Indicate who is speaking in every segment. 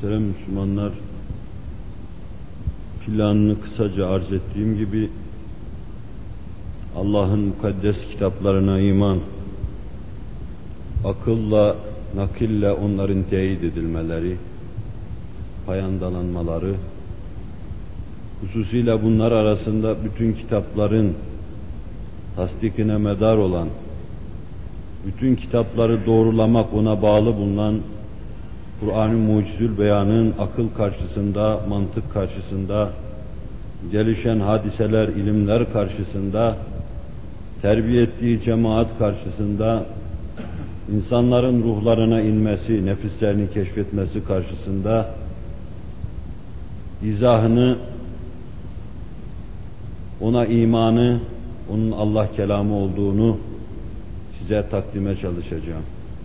Speaker 1: Muhterem Müslümanlar, planını kısaca arz ettiğim gibi Allah'ın mukaddes kitaplarına iman, akılla, nakille onların teyit edilmeleri, payandalanmaları, hususuyla bunlar arasında bütün kitapların tasdikine medar olan, bütün kitapları doğrulamak, ona bağlı bulunan Kur'an-ı Mucizül Beyan'ın akıl karşısında, mantık karşısında, gelişen hadiseler, ilimler karşısında, terbiye ettiği cemaat karşısında, insanların ruhlarına inmesi, nefislerini keşfetmesi karşısında, izahını, ona imanı, onun Allah kelamı olduğunu size takdime çalışacağım.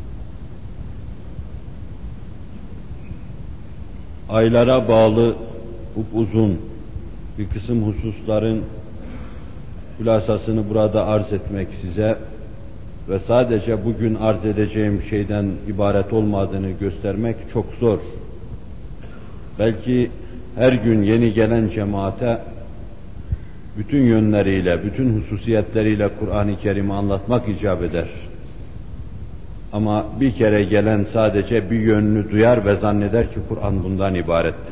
Speaker 1: Aylara bağlı uzun bir kısım hususların hülasasını burada arz etmek size ve sadece bugün arz edeceğim şeyden ibaret olmadığını göstermek çok zor. Belki her gün yeni gelen cemaate bütün yönleriyle, bütün hususiyetleriyle Kur'an-ı Kerim'i anlatmak icap eder. Ama bir kere gelen sadece bir yönünü duyar ve zanneder ki Kur'an bundan ibarettir.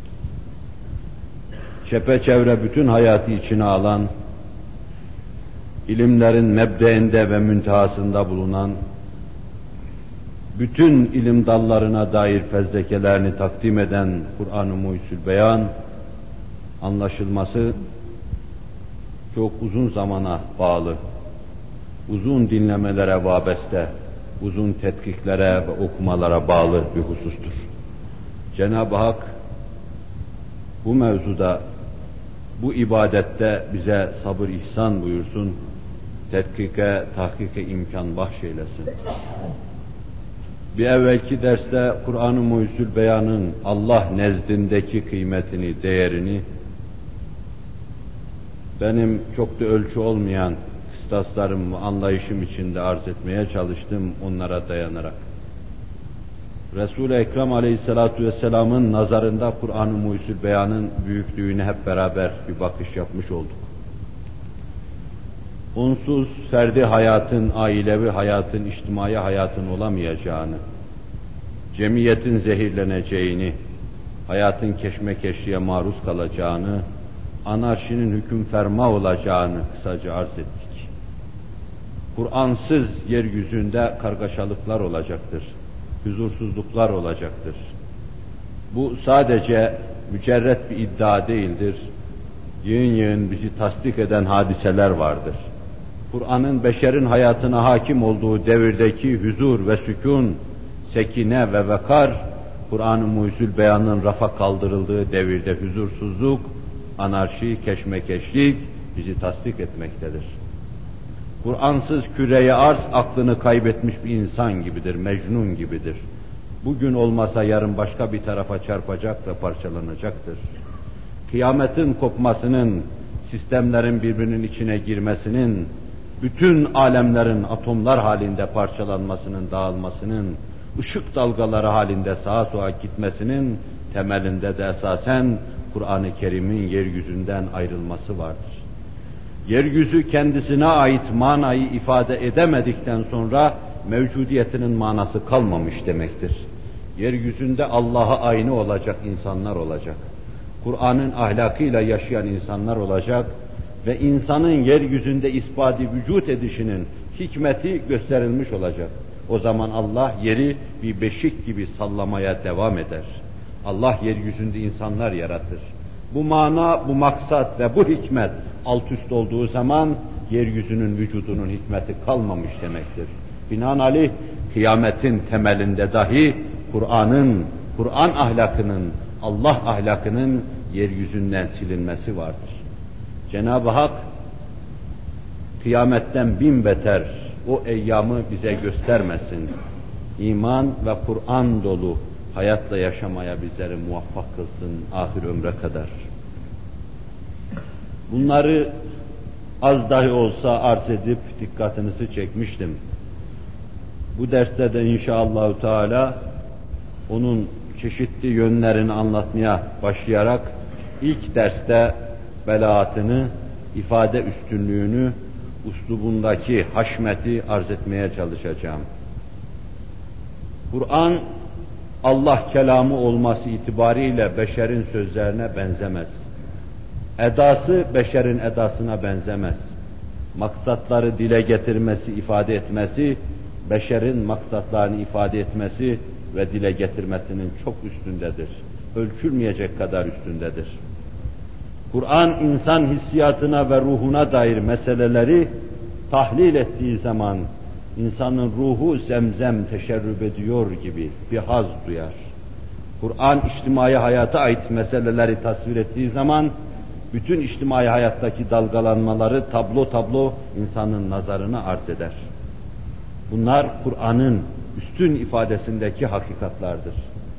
Speaker 1: Çepeçevre bütün hayatı içine alan, ilimlerin mebdeinde ve müntehasında bulunan, bütün ilim dallarına dair fezlekelerini takdim eden Kur'an-ı Mucizül Beyan, anlaşılması çok uzun zamana bağlı, uzun dinlemelere vabeste, uzun tetkiklere ve okumalara bağlı bir husustur. Cenab-ı Hak bu mevzuda, bu ibadette bize sabır ihsan buyursun, tetkike, tahkike imkan bahşeylesin. Bir evvelki derste Kur'an-ı Mucizül Beyan'ın Allah nezdindeki kıymetini, değerini, benim çok da ölçü olmayan kıstaslarım ve anlayışım içinde arz etmeye çalıştım onlara dayanarak. Resul-i Ekrem Aleyhisselatü Vesselam'ın nazarında Kur'an-ı Mucizül Beyan'ın büyüklüğüne hep beraber bir bakış yapmış olduk. Onsuz ferdi hayatın, ailevi hayatın, içtimai hayatın olamayacağını, cemiyetin zehirleneceğini, hayatın keşmekeşliğe maruz kalacağını, anarşinin hüküm ferma olacağını kısaca arz ettik. Kur'ansız yeryüzünde kargaşalıklar olacaktır, huzursuzluklar olacaktır. Bu sadece mücerret bir iddia değildir. Yığın yığın bizi tasdik eden hadiseler vardır. Kur'an'ın beşerin hayatına hakim olduğu devirdeki huzur ve sükun, sekine ve vekar, Kur'an-ı Mucizül Beyan'ın rafa kaldırıldığı devirde huzursuzluk, anarşi, keşmekeşlik bizi tasdik etmektedir. Kur'ansız küre-i arz aklını kaybetmiş bir insan gibidir, mecnun gibidir. Bugün olmasa yarın başka bir tarafa çarpacak ve parçalanacaktır. Kıyametin kopmasının, sistemlerin birbirinin içine girmesinin, bütün alemlerin atomlar halinde parçalanmasının, dağılmasının, ışık dalgaları halinde sağa sola gitmesinin temelinde de esasen Kur'an-ı Kerim'in yeryüzünden ayrılması vardır. Yeryüzü kendisine ait manayı ifade edemedikten sonra mevcudiyetinin manası kalmamış demektir. Yeryüzünde Allah'a aynı olacak insanlar olacak. Kur'an'ın ahlakıyla yaşayan insanlar olacak ve insanın yeryüzünde isbati vücut edişinin hikmeti gösterilmiş olacak. O zaman Allah yeri bir beşik gibi sallamaya devam eder. Allah yeryüzünde insanlar yaratır. Bu mana, bu maksat ve bu hikmet alt üst olduğu zaman yeryüzünün vücudunun hikmeti kalmamış demektir. Binaenaleyh kıyametin temelinde dahi Kur'an ahlakının, Allah ahlakının yeryüzünden silinmesi vardır. Cenab-ı Hak kıyametten bin beter o eyyamı bize göstermesin. İman ve Kur'an dolu hayatla yaşamaya bizleri muvaffak kılsın ahir ömre kadar. Bunları az dahi olsa arz edip dikkatinizi çekmiştim. Bu derste de inşallahü teala onun çeşitli yönlerini anlatmaya başlayarak ilk derste belaatını, ifade üstünlüğünü, üslubundaki haşmeti arz etmeye çalışacağım. Kur'an, Allah kelamı olması itibariyle beşerin sözlerine benzemez. Edası beşerin edasına benzemez. Maksatları dile getirmesi, ifade etmesi, beşerin maksatlarını ifade etmesi ve dile getirmesinin çok üstündedir. Ölçülmeyecek kadar üstündedir. Kur'an insan hissiyatına ve ruhuna dair meseleleri tahlil ettiği zaman insanın ruhu zemzem teşerrüb ediyor gibi bir haz duyar. Kur'an içtimai hayata ait meseleleri tasvir ettiği zaman bütün içtimai hayattaki dalgalanmaları tablo tablo insanın nazarına arz eder. Bunlar Kur'an'ın üstün ifadesindeki hakikatlardır.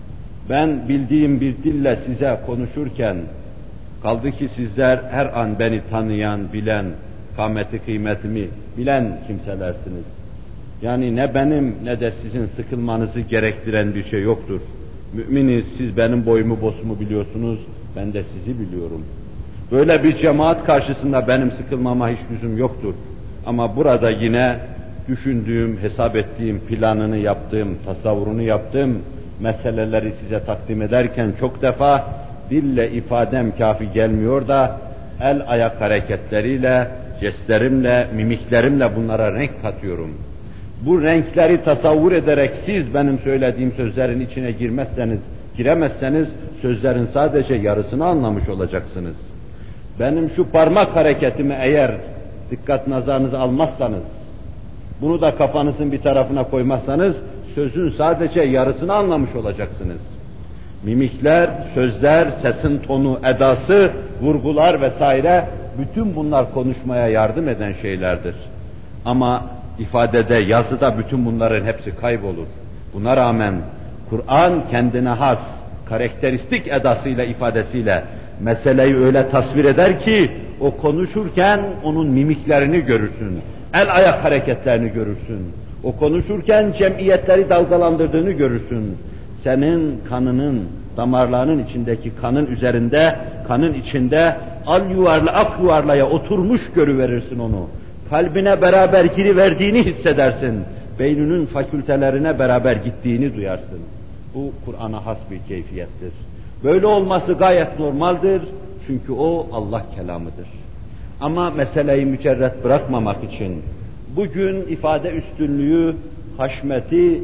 Speaker 1: Ben bildiğim bir dille size konuşurken, kaldı ki sizler her an beni tanıyan, bilen, kâmeti kıymetimi bilen kimselersiniz. Yani ne benim ne de sizin sıkılmanızı gerektiren bir şey yoktur. Müminiz, siz benim boyumu bosumu biliyorsunuz, ben de sizi biliyorum. Böyle bir cemaat karşısında benim sıkılmama hiç lüzum yoktur. Ama burada yine düşündüğüm, hesap ettiğim, planını yaptığım, tasavvurunu yaptığım meseleleri size takdim ederken çok defa dille ifadem kafi gelmiyor da el ayak hareketleriyle, jestlerimle, mimiklerimle bunlara renk katıyorum. Bu renkleri tasavvur ederek siz benim söylediğim sözlerin içine giremezseniz sözlerin sadece yarısını anlamış olacaksınız. Benim şu parmak hareketimi eğer dikkat nazarınızı almazsanız, bunu da kafanızın bir tarafına koymazsanız sözün sadece yarısını anlamış olacaksınız. Mimikler, sözler, sesin tonu, edası, vurgular vesaire bütün bunlar konuşmaya yardım eden şeylerdir. Ama ifadede, yazıda bütün bunların hepsi kaybolur. Buna rağmen Kur'an kendine has, karakteristik edasıyla, ifadesiyle meseleyi öyle tasvir eder ki o konuşurken onun mimiklerini görürsün, el ayak hareketlerini görürsün. O konuşurken cemiyetleri dalgalandırdığını görürsün. Senin kanının, damarlarının içindeki kanın üzerinde, kanın içinde al yuvarla, ak yuvarlaya oturmuş görüverirsin onu. Kalbine beraber giriverdiğini hissedersin. Beyninin fakültelerine beraber gittiğini duyarsın. Bu Kur'an'a has bir keyfiyettir. Böyle olması gayet normaldir. Çünkü o Allah kelamıdır. Ama meseleyi mücerret bırakmamak için bugün ifade üstünlüğü, haşmeti,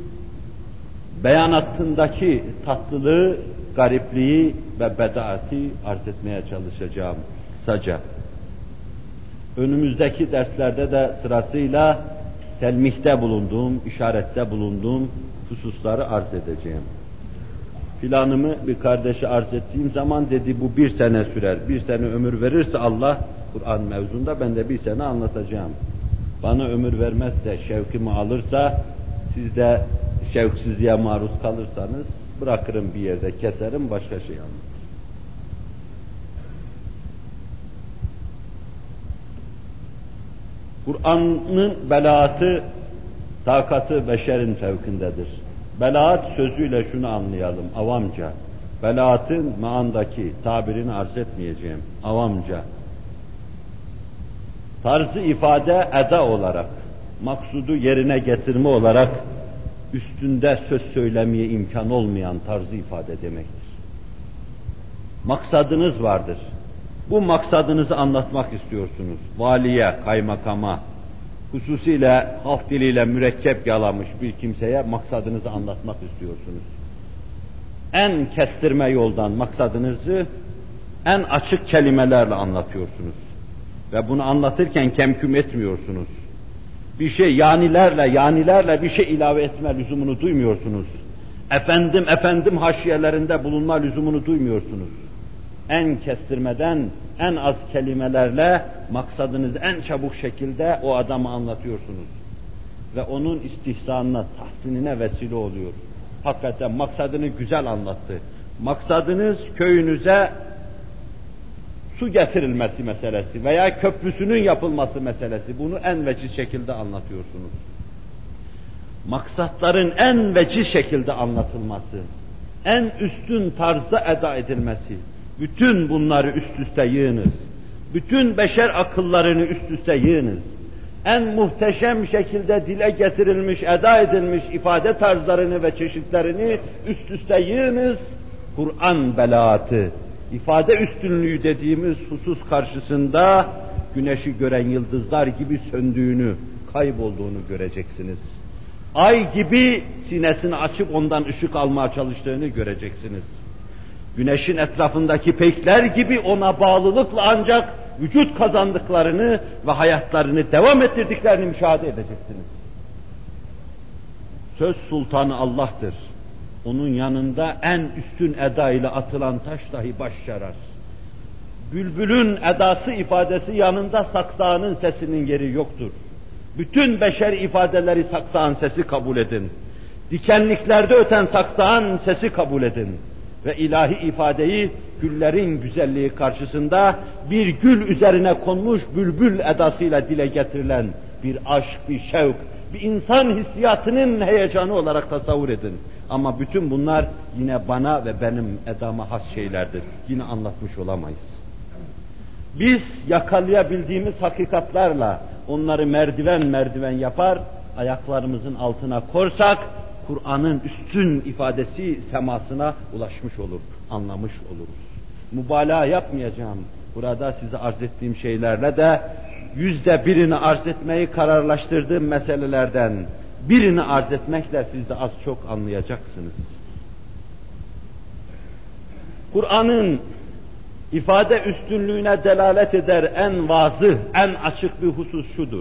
Speaker 1: beyanatındaki tatlılığı, garipliği ve bedaati arz etmeye çalışacağım kısaca. Önümüzdeki derslerde de sırasıyla telmihte bulunduğum, işarette bulunduğum hususları arz edeceğim. Planımı bir kardeşe arz ettiğim zaman dedi bu 1 sene sürer. 1 sene ömür verirse Allah Kur'an mevzunda ben de 1 sene anlatacağım. Bana ömür vermezse, şevkimi alırsa, siz de şevksizliğe maruz kalırsanız bırakırım bir yerde, keserim, başka şey anlatırım. Kur'an'ın belaatı, takatı beşerin fevkindedir. Belaat sözüyle şunu anlayalım, avamca. Belaatın maandaki tabirini arz etmeyeceğim, avamca. Tarzı ifade eda olarak, maksudu yerine getirme olarak üstünde söz söylemeye imkan olmayan tarzı ifade demektir. Maksadınız vardır. Bu maksadınızı anlatmak istiyorsunuz. Valiye, kaymakama, hususiyle halk diliyle mürekkep yalamış bir kimseye maksadınızı anlatmak istiyorsunuz. En kestirme yoldan maksadınızı en açık kelimelerle anlatıyorsunuz. Ve bunu anlatırken kemküm etmiyorsunuz. Bir şey yanilerle bir şey ilave etme lüzumunu duymuyorsunuz. Efendim haşiyelerinde bulunma lüzumunu duymuyorsunuz. En kestirmeden, en az kelimelerle maksadınızı en çabuk şekilde o adamı anlatıyorsunuz. Ve onun istihsanına, tahsinine vesile oluyor. Hakikaten maksadını güzel anlattı. Maksadınız köyünüze su getirilmesi meselesi veya köprüsünün yapılması meselesi. Bunu en veciz şekilde anlatıyorsunuz. Maksatların en veciz şekilde anlatılması, en üstün tarzda eda edilmesi. Bütün bunları üst üste yığınız. Bütün beşer akıllarını üst üste yığınız. En muhteşem şekilde dile getirilmiş, eda edilmiş ifade tarzlarını ve çeşitlerini üst üste yığınız. Kur'an belaatı, ifade üstünlüğü dediğimiz husus karşısında güneşi gören yıldızlar gibi söndüğünü, kaybolduğunu göreceksiniz. Ay gibi sinesini açıp ondan ışık almaya çalıştığını göreceksiniz. Güneşin etrafındaki peykler gibi ona bağlılıkla ancak vücut kazandıklarını ve hayatlarını devam ettirdiklerini müşahede edeceksiniz. Söz sultanı Allah'tır. Onun yanında en üstün eda ile atılan taş dahi baş yarar. Bülbülün edası ifadesi yanında saksağının sesinin yeri yoktur. Bütün beşer ifadeleri saksağın sesi kabul edin. Dikenliklerde öten saksağın sesi kabul edin. Ve ilahi ifadeyi güllerin güzelliği karşısında bir gül üzerine konmuş bülbül edasıyla dile getirilen bir aşk, bir şevk, bir insan hissiyatının heyecanı olarak tasavvur edin. Ama bütün bunlar yine bana ve benim edama has şeylerdir. Yine anlatmış olamayız. Biz yakalayabildiğimiz hakikatlarla onları merdiven merdiven yapar, ayaklarımızın altına korsak, Kur'an'ın üstün ifadesi semasına ulaşmış olur, anlamış oluruz. Mübalağa yapmayacağım. Burada size arz ettiğim şeylerle de %1'ini arz etmeyi kararlaştırdığım meselelerden birini arz etmekle siz de az çok anlayacaksınız. Kur'an'ın ifade üstünlüğüne delalet eder en vazıh, en açık bir husus şudur.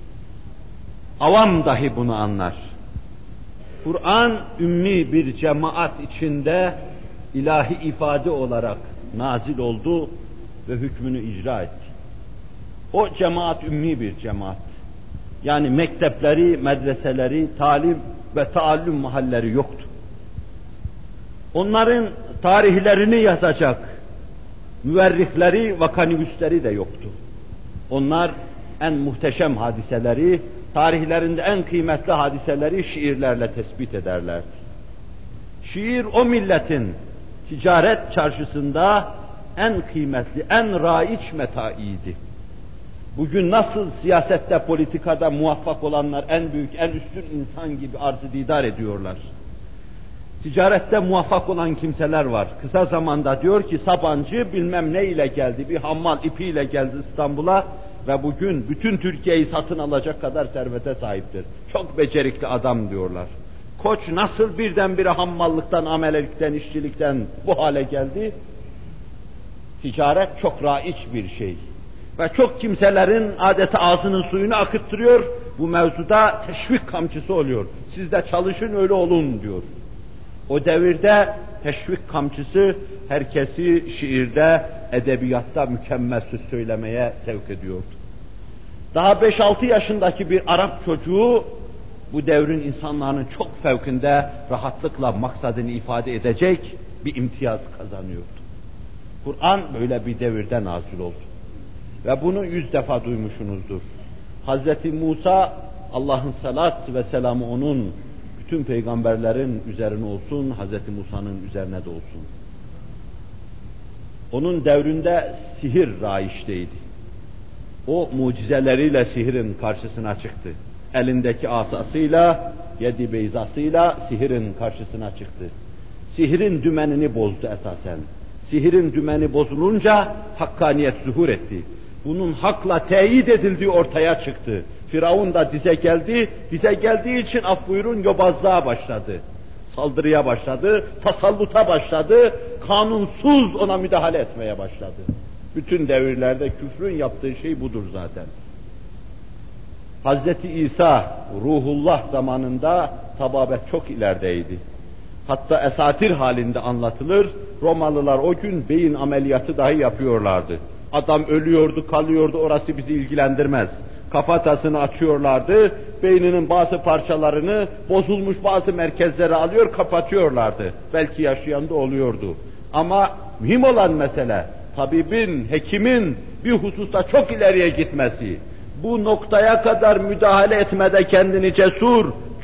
Speaker 1: Avam dahi bunu anlar. Kur'an ümmi bir cemaat içinde ilahi ifade olarak nazil oldu ve hükmünü icra etti. O cemaat ümmi bir cemaat. Yani mektepleri, medreseleri, talim ve taallüm mahalleri yoktu. Onların tarihlerini yazacak müverrihleri, vakanivüsleri de yoktu. Onlar en muhteşem hadiseleri, tarihlerinde en kıymetli hadiseleri şiirlerle tespit ederlerdi. Şiir o milletin ticaret çarşısında en kıymetli, en raiç metaiydi. Bugün nasıl siyasette, politikada muvaffak olanlar en büyük, en üstün insan gibi arz-ı didar ediyorlar. Ticarette muvaffak olan kimseler var. Kısa zamanda diyor ki Sabancı bilmem ne ile geldi, bir hammal ipiyle geldi İstanbul'a ve bugün bütün Türkiye'yi satın alacak kadar servete sahiptir. Çok becerikli adam diyorlar. Koç nasıl birdenbire hammallıktan, amelelikten, işçilikten bu hale geldi? Ticaret çok raiç bir şey. Ve çok kimselerin adeta ağzının suyunu akıttırıyor, bu mevzuda teşvik kamçısı oluyor. Siz de çalışın öyle olun diyor. O devirde teşvik kamçısı herkesi şiirde, edebiyatta mükemmel söz söylemeye sevk ediyordu. Daha 5-6 yaşındaki bir Arap çocuğu bu devrin insanlarının çok fevkinde rahatlıkla maksadını ifade edecek bir imtiyaz kazanıyordu. Kur'an böyle bir devirde nazil oldu. Ve bunu 100 defa duymuşsunuzdur. Hazreti Musa, Allah'ın salat ve selamı onun bütün peygamberlerin üzerine olsun, Hazreti Musa'nın üzerine de olsun. Onun devrinde sihir raiçteydi. O mucizeleriyle sihirin karşısına çıktı. Elindeki asasıyla, yedi beyzasıyla sihirin karşısına çıktı. Sihirin dümenini bozdu esasen. Sihirin dümeni bozulunca hakkaniyet zuhur etti. Bunun hakla teyit edildiği ortaya çıktı. Firavun da dize geldi, dize geldiği için af buyurun yobazlığa başladı. Saldırıya başladı, tasalluta başladı, kanunsuz ona müdahale etmeye başladı. Bütün devirlerde küfrün yaptığı şey budur zaten. Hazreti İsa, Ruhullah zamanında tababet çok ilerideydi. Hatta esatir halinde anlatılır, Romalılar o gün beyin ameliyatı dahi yapıyorlardı. Adam ölüyordu, kalıyordu, orası bizi ilgilendirmez. Kafatasını açıyorlardı, beyninin bazı parçalarını, bozulmuş bazı merkezleri alıyor, kapatıyorlardı. Belki yaşayan da oluyordu. Ama mühim olan mesele, tabibin, hekimin bir hususta çok ileriye gitmesi. Bu noktaya kadar müdahale etmede kendini cesur,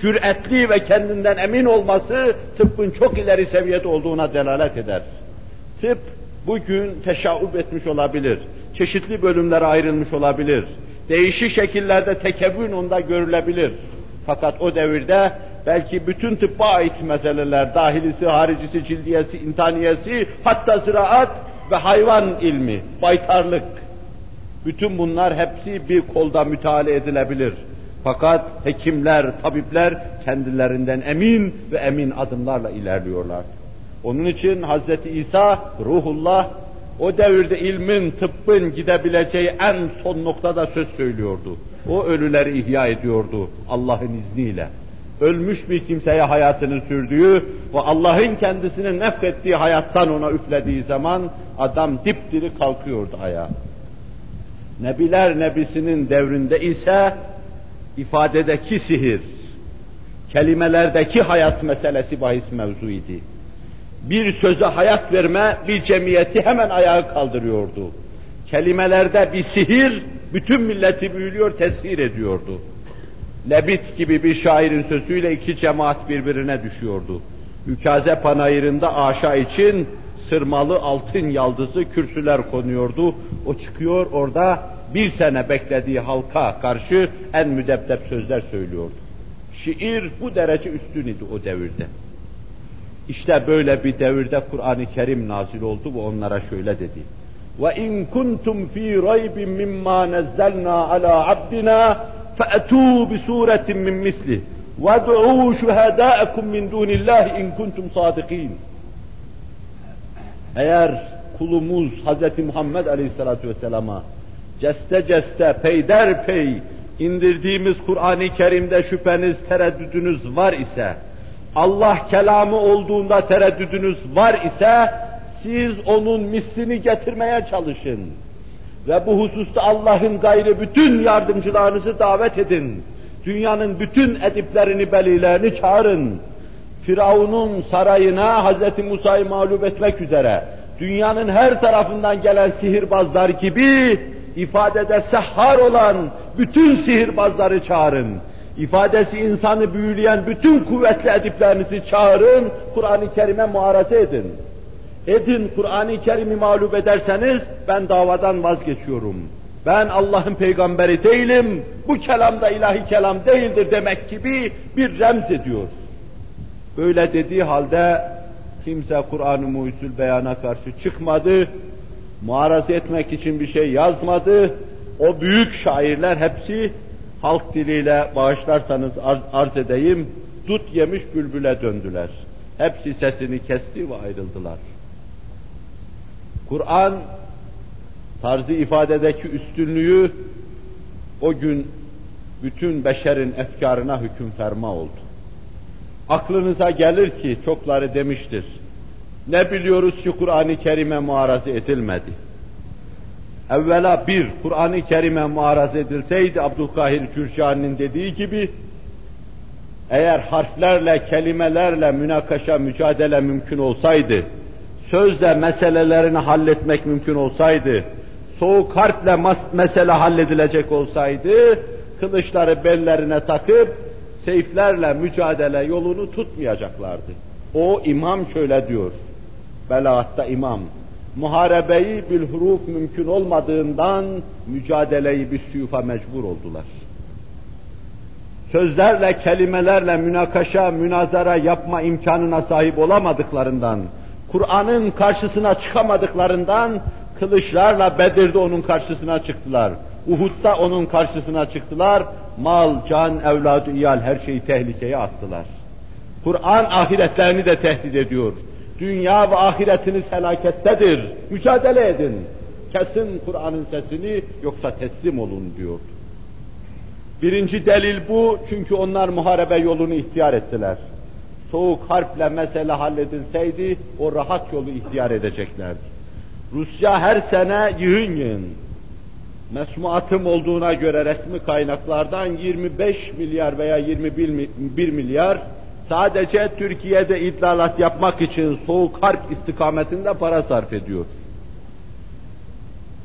Speaker 1: cüretli ve kendinden emin olması tıbbın çok ileri seviyede olduğuna delalet eder. Tıp bugün teşaüp etmiş olabilir, çeşitli bölümlere ayrılmış olabilir, değişik şekillerde tekevvün onda görülebilir. Fakat o devirde belki bütün tıbba ait meseleler, dahilisi, haricisi, cildiyesi, intaniyesi, hatta ziraat ve hayvan ilmi, baytarlık, bütün bunlar hepsi bir kolda müteala edilebilir. Fakat hekimler, tabipler kendilerinden emin ve emin adımlarla ilerliyorlar. Onun için Hz. İsa, Ruhullah, o devirde ilmin, tıbbın gidebileceği en son noktada söz söylüyordu. O ölüleri ihya ediyordu Allah'ın izniyle. Ölmüş bir kimseye hayatını sürdüğü ve Allah'ın kendisine nefrettiği hayattan ona üflediği zaman adam dipdiri kalkıyordu ayağa. Nebiler Nebisi'nin devrinde ise ifadedeki sihir, kelimelerdeki hayat meselesi bahis mevzuydu. Bir söze hayat verme bir cemiyeti hemen ayağa kaldırıyordu. Kelimelerde bir sihir bütün milleti büyülüyor, tesir ediyordu. Lebit gibi bir şairin sözüyle iki cemaat birbirine düşüyordu. Ükaze panayırında aşağı için sırmalı altın yaldızı kürsüler konuyordu. O çıkıyor orada bir sene beklediği halka karşı en müdebdeb sözler söylüyordu. Şiir bu derece üstün idi o devirde. İşte böyle bir devirde Kur'an-ı Kerim nazil oldu ve onlara şöyle dedi. وَاِنْ كُنْتُمْ ف۪ي رَيْبٍ مِمَّا نَزَّلْنَا عَلَى عَبْدِنَا فَأْتُوا بِسُورَةٍ مِّنْ مِثْلِهِ وَادْعُوا شُهَدَاءَكُمْ مِنْ دُونِ اللّٰهِ اِنْ كُنْتُمْ صَادِقِينَ. Eğer kulumuz Hz. Muhammed Aleyhisselatü Vesselam'a ceste peyderpey indirdiğimiz Kur'an-ı Kerim'de şüpheniz, tereddüdünüz var ise, Allah kelamı olduğunda tereddüdünüz var ise, siz onun mislini getirmeye çalışın. Ve bu hususta Allah'ın gayrı bütün yardımcılarınızı davet edin. Dünyanın bütün ediplerini, belilerini çağırın. Firavun'un sarayına Hz. Musa'yı mağlup etmek üzere, dünyanın her tarafından gelen sihirbazlar gibi, ifadede sehhar olan bütün sihirbazları çağırın. İfadesi insanı büyüleyen bütün kuvvetli ediplerinizi çağırın, Kur'an-ı Kerim'e muaraze edin. Edin, Kur'an-ı Kerim'i mağlup ederseniz ben davadan vazgeçiyorum. Ben Allah'ın peygamberi değilim, bu kelam da ilahi kelam değildir demek gibi bir remz ediyor. Böyle dediği halde kimse Kur'an-ı Muhyüzül Beyan'a karşı çıkmadı, muaraze etmek için bir şey yazmadı. O büyük şairler hepsi halk diliyle bağışlarsanız arz edeyim, dut yemiş bülbüle döndüler. Hepsi sesini kesti ve ayrıldılar. Kur'an tarzı ifadedeki üstünlüğü o gün bütün beşerin efkarına hüküm ferma oldu. Aklınıza gelir ki çokları demiştir. Ne biliyoruz ki Kur'an-ı Kerim'e muaraze edilmedi. Evvela Kur'an-ı Kerim'e muaraze edilseydi Abdülkahir Cürcani'nin dediği gibi, eğer harflerle, kelimelerle münakaşa, mücadele mümkün olsaydı, sözle meselelerini halletmek mümkün olsaydı, soğuk harple mesele halledilecek olsaydı, kılıçları bellerine takıp, seyflerle mücadele yolunu tutmayacaklardı. O imam şöyle diyor, belagatta imam, muharebeyi bil huruf mümkün olmadığından mücadeleyi bir suyufa mecbur oldular. Sözlerle, kelimelerle münakaşa, münazara yapma imkanına sahip olamadıklarından, Kur'an'ın karşısına çıkamadıklarından, kılıçlarla Bedir'de onun karşısına çıktılar. Uhud'da onun karşısına çıktılar. Mal, can, evladı, iyal her şeyi tehlikeye attılar. Kur'an ahiretlerini de tehdit ediyor. Dünya ve ahiretiniz felakettedir. Mücadele edin. Kesin Kur'an'ın sesini, yoksa teslim olun diyor. Birinci delil bu, çünkü onlar muharebe yolunu ihtiyar ettiler. Soğuk harple mesele halledilseydi, o rahat yolu ihtiyar edeceklerdi. Rusya her sene yığın mesmuatım olduğuna göre resmi kaynaklardan 25 milyar veya 21 milyar sadece Türkiye'de iddialat yapmak için soğuk harp istikametinde para sarf ediyor.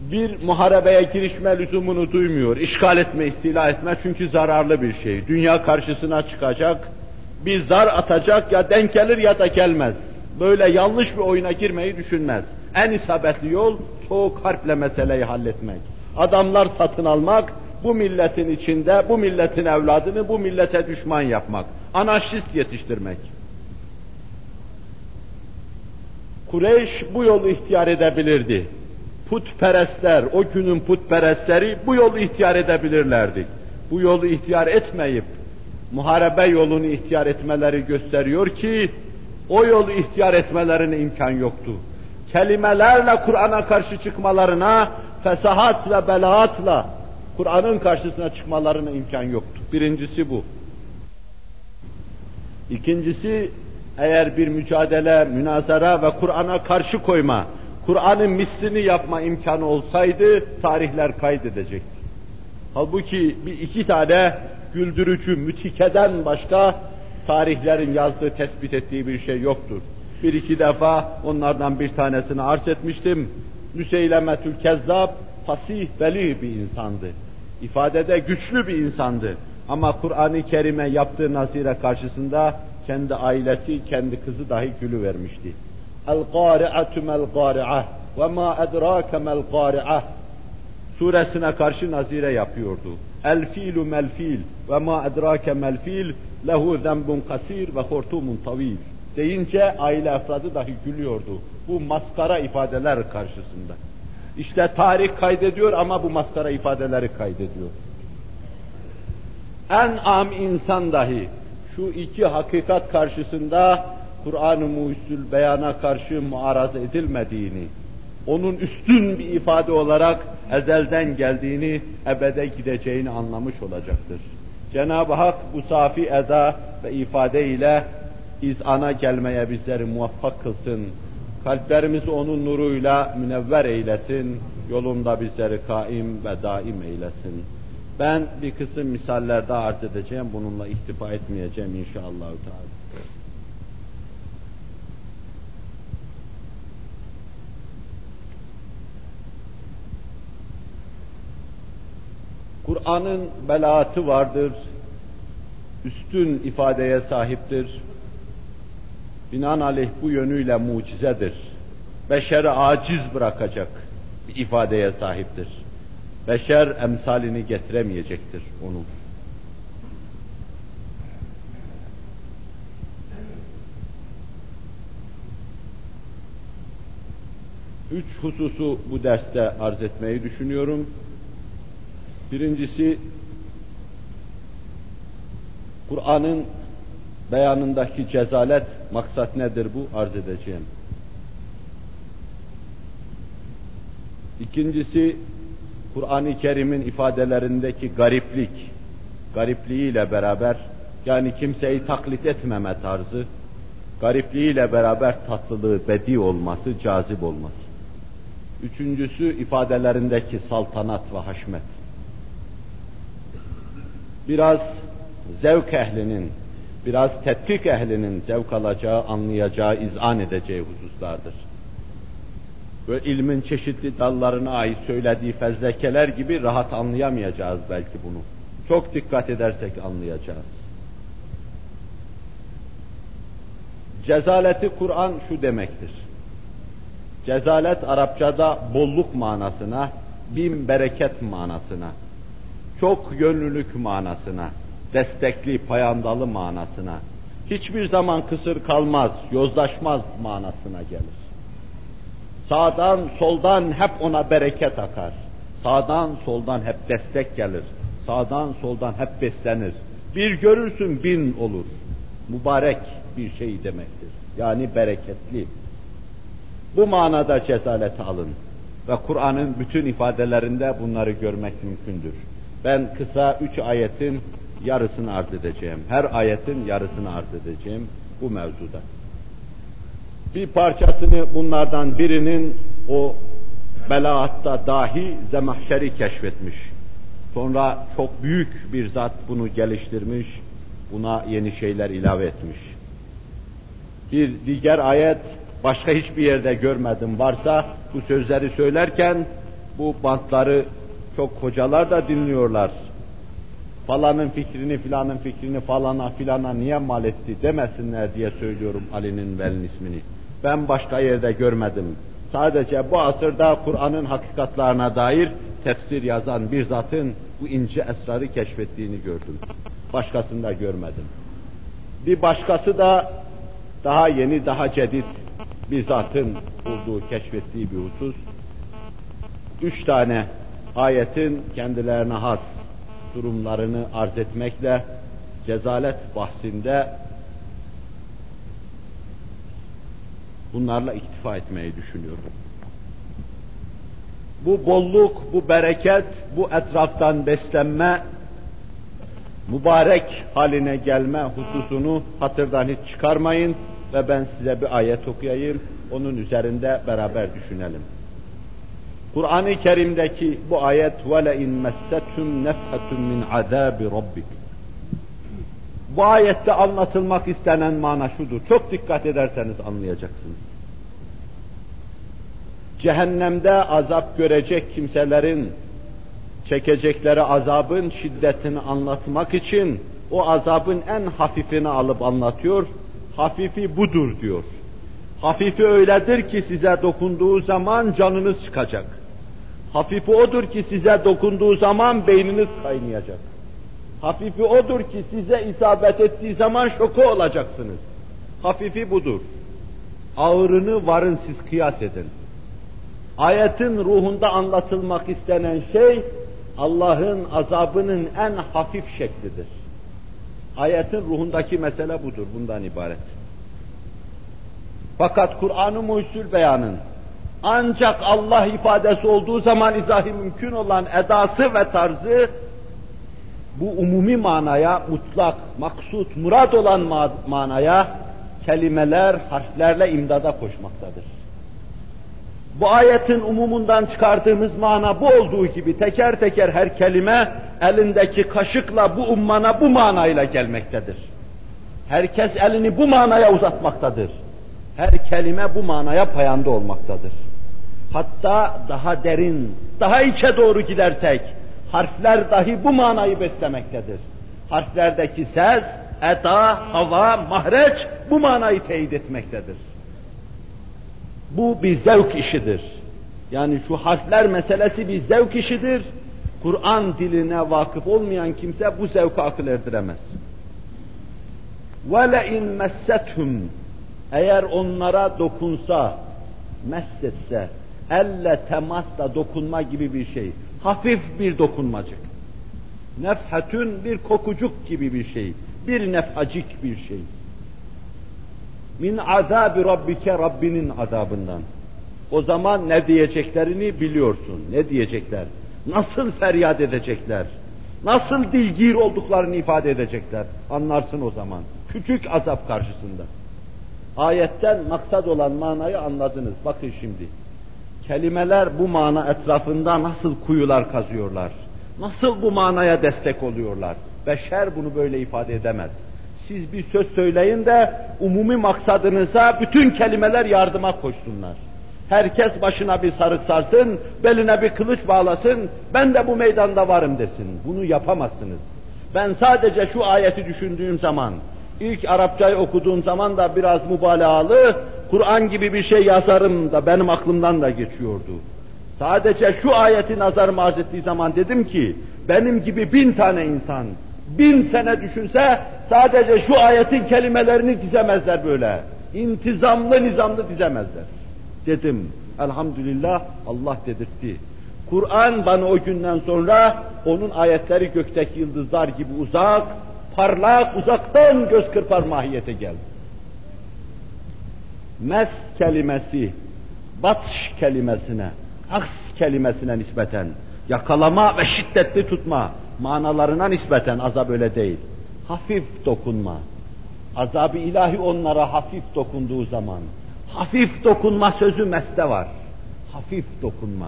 Speaker 1: bir muharebeye girişme lüzumunu duymuyor. İşgal etme, istila etme çünkü zararlı bir şey. Dünya karşısına çıkacak, bir zar atacak, ya denk gelir ya da gelmez. Böyle yanlış bir oyuna girmeyi düşünmez. En isabetli yol soğuk harple meseleyi halletmek. Adamlar satın almak, bu milletin içinde bu milletin evladını bu millete düşman yapmak. Anarşist yetiştirmek. Kureyş bu yolu ihtiyar edebilirdi. Putperestler, o günün putperestleri bu yolu ihtiyar edebilirlerdi. Bu yolu ihtiyar etmeyip, muharebe yolunu ihtiyar etmeleri gösteriyor ki, o yolu ihtiyar etmelerine imkan yoktu. Kelimelerle Kur'an'a karşı çıkmalarına, fesahat ve belaatla Kur'an'ın karşısına çıkmalarına imkan yoktu. Birincisi bu. İkincisi, eğer bir mücadele, münazara ve Kur'an'a karşı koyma, Kur'an'ın mislini yapma imkanı olsaydı, tarihler kaydedecekti. Halbuki iki tane güldürücü mütikeden başka tarihlerin yazdığı, tespit ettiği bir şey yoktur. Bir iki defa onlardan bir tanesini arz etmiştim. Müseylemetül Kezzab, fasih, belî bir insandı. İfadede güçlü bir insandı. Ama Kur'an-ı Kerim'e yaptığı nazire karşısında kendi ailesi, kendi kızı dahi gülüvermişti. El-Qâri'atu mel-Qâri'ah ve mâ edrâke mel-Qâri'ah suresine karşı nazire yapıyordu. El-Fîlu mel-Fîl ve mâ edrâke mel-Fîl lehu zenbun kasîr ve hortumun tavîl deyince aile efradı dahi gülüyordu. Bu maskara ifadeler karşısında. İşte tarih kaydediyor ama bu maskara ifadeleri kaydediyor. En am insan dahi şu iki hakikat karşısında Kur'an-ı Muhyüzül Beyan'a karşı muaraza edilmediğini, onun üstün bir ifade olarak ezelden geldiğini, ebede gideceğini anlamış olacaktır. Cenab-ı Hak bu safi eda ve ifade ile izana gelmeye bizleri muvaffak kılsın. Kalplerimizi onun nuruyla münevver eylesin. Yolunda bizleri kaim ve daim eylesin. Ben bir kısım misaller daha arz edeceğim. Bununla iktifa etmeyeceğim inşallah. Kur'an'ın belaatı vardır, üstün ifadeye sahiptir. Binaenaleyh bu yönüyle mucizedir. Beşeri aciz bırakacak bir ifadeye sahiptir. Beşer emsalini getiremeyecektir onun. Üç hususu bu derste arz etmeyi düşünüyorum. Birincisi, Kur'an'ın beyanındaki cezalet, maksat nedir bu arz edeceğim. İkincisi, Kur'an-ı Kerim'in ifadelerindeki garipliğiyle beraber, yani kimseyi taklit etmeme tarzı, garipliğiyle beraber tatlılığı, bedi olması, cazip olması. Üçüncüsü, ifadelerindeki saltanat ve haşmet. Biraz zevk ehlinin, biraz tetkik ehlinin zevk alacağı, anlayacağı, izan edeceği hususlardır. Böyle ilmin çeşitli dallarına ait söylediği fezlekeler gibi rahat anlayamayacağız belki bunu. Çok dikkat edersek anlayacağız. Cezaleti Kur'an şu demektir. Cezalet Arapçada bolluk manasına, bin bereket manasına, çok yönlülük manasına, destekli, payandalı manasına, hiçbir zaman kısır kalmaz, yozlaşmaz manasına gelir. Sağdan, soldan hep ona bereket akar. Sağdan, soldan hep destek gelir. Sağdan, soldan hep beslenir. Bir görürsün bin olur. Mübarek bir şey demektir. Yani bereketli. Bu manada cezaleti alın. Ve Kur'an'ın bütün ifadelerinde bunları görmek mümkündür. Ben kısa 3 ayetin yarısını arz edeceğim. Her ayetin yarısını arz edeceğim bu mevzuda. Bir parçasını bunlardan birinin o belaatta dahi Zemahşeri keşfetmiş. Sonra çok büyük bir zat bunu geliştirmiş, buna yeni şeyler ilave etmiş. Bir diğer ayet, başka hiçbir yerde görmedim varsa bu sözleri söylerken bu bantları çok hocalar da dinliyorlar. Falanın fikrini, filanın fikrini falana filana niye mal etti demesinler diye söylüyorum Ali'nin Vel'in ismini. Ben başka yerde görmedim. Sadece bu asırda Kur'an'ın hakikatlarına dair tefsir yazan bir zatın bu ince esrarı keşfettiğini gördüm. Başkasını da görmedim. Bir başkası da daha yeni, daha cedid bir zatın bulduğu, keşfettiği bir husus. 3 tane ayetin kendilerine has durumlarını arz etmekle cezalet bahsinde bunlarla iktifa etmeyi düşünüyorum. Bu bolluk, bu bereket, bu etraftan beslenme, mübarek haline gelme hususunu hatırdan hiç çıkarmayın ve ben size bir ayet okuyayım, onun üzerinde beraber düşünelim. Kur'an-ı Kerim'deki bu ayet وَلَاِنْ مَسَّتْهُمْ نَفْحَةٌ مِنْ عَذَابِ رَبِّكَ. Bu ayette anlatılmak istenen mana şudur, çok dikkat ederseniz anlayacaksınız. Cehennemde azap görecek kimselerin çekecekleri azabın şiddetini anlatmak için o azabın en hafifini alıp anlatıyor, hafifi budur diyor. Hafifi öyledir ki size dokunduğu zaman canınız çıkacak. Hafifi odur ki size dokunduğu zaman beyniniz kaynayacak. Hafifi odur ki size isabet ettiği zaman şoku olacaksınız. Hafifi budur. Ağırını varın siz kıyas edin. Ayetin ruhunda anlatılmak istenen şey, Allah'ın azabının en hafif şeklidir. Ayetin ruhundaki mesele budur, bundan ibaret. Fakat Kur'an-ı Muhyüzül Beyan'ın ancak Allah ifadesi olduğu zaman izahı mümkün olan edası ve tarzı, bu umumi manaya, mutlak, maksut, murad olan manaya kelimeler, harflerle imdada koşmaktadır. Bu ayetin umumundan çıkardığımız mana bu olduğu gibi teker teker her kelime elindeki kaşıkla bu ummana bu manayla gelmektedir. Herkes elini bu manaya uzatmaktadır. Her kelime bu manaya payanda olmaktadır. Hatta daha derin, daha içe doğru gidersek, harfler dahi bu manayı beslemektedir. Harflerdeki ses, eda, hava, mahreç bu manayı teyit etmektedir. Bu bir zevk işidir. Yani şu harfler meselesi bir zevk işidir. Kur'an diline vakıf olmayan kimse bu zevka akıl erdiremez. وَلَاِنْ مَسَّتْهُمْ. Eğer onlara dokunsa, messetse, elle temasla dokunma gibi bir şey, hafif bir dokunmacık. Nefhatün bir kokucuk gibi bir şey, bir nefhacik bir şey. Min azabi rabbike, Rabbinin azabından. O zaman ne diyeceklerini biliyorsun. Ne diyecekler? Nasıl feryat edecekler? Nasıl dilgir olduklarını ifade edecekler? Anlarsın o zaman. Küçük azap karşısında. Ayetten maksat olan manayı anladınız. Bakın şimdi. Kelimeler bu mana etrafında nasıl kuyular kazıyorlar? Nasıl bu manaya destek oluyorlar? Beşer bunu böyle ifade edemez. Siz bir söz söyleyin de umumi maksadınıza bütün kelimeler yardıma koşsunlar. Herkes başına bir sarık sarsın, beline bir kılıç bağlasın, ben de bu meydanda varım desin. Bunu yapamazsınız. Ben sadece şu ayeti düşündüğüm zaman, ilk Arapçayı okuduğum zaman da biraz mübalağalı, Kur'an gibi bir şey yazarım da benim aklımdan da geçiyordu. Sadece şu ayeti nazarıma arz ettiği zaman dedim ki, benim gibi 1000 tane insan, 1000 sene düşünse sadece şu ayetin kelimelerini dizemezler böyle. İntizamlı, nizamlı dizemezler. Dedim, elhamdülillah Allah dedirtti. Kur'an bana o günden sonra onun ayetleri gökteki yıldızlar gibi uzak, parlak, uzaktan göz kırpar mahiyete geldi. Mes kelimesi, batış kelimesine, aks kelimesine nispeten, yakalama ve şiddetli tutma manalarına nispeten azap öyle değil. Hafif dokunma. Azab-ı ilahi onlara hafif dokunduğu zaman, hafif dokunma sözü meste var. Hafif dokunma.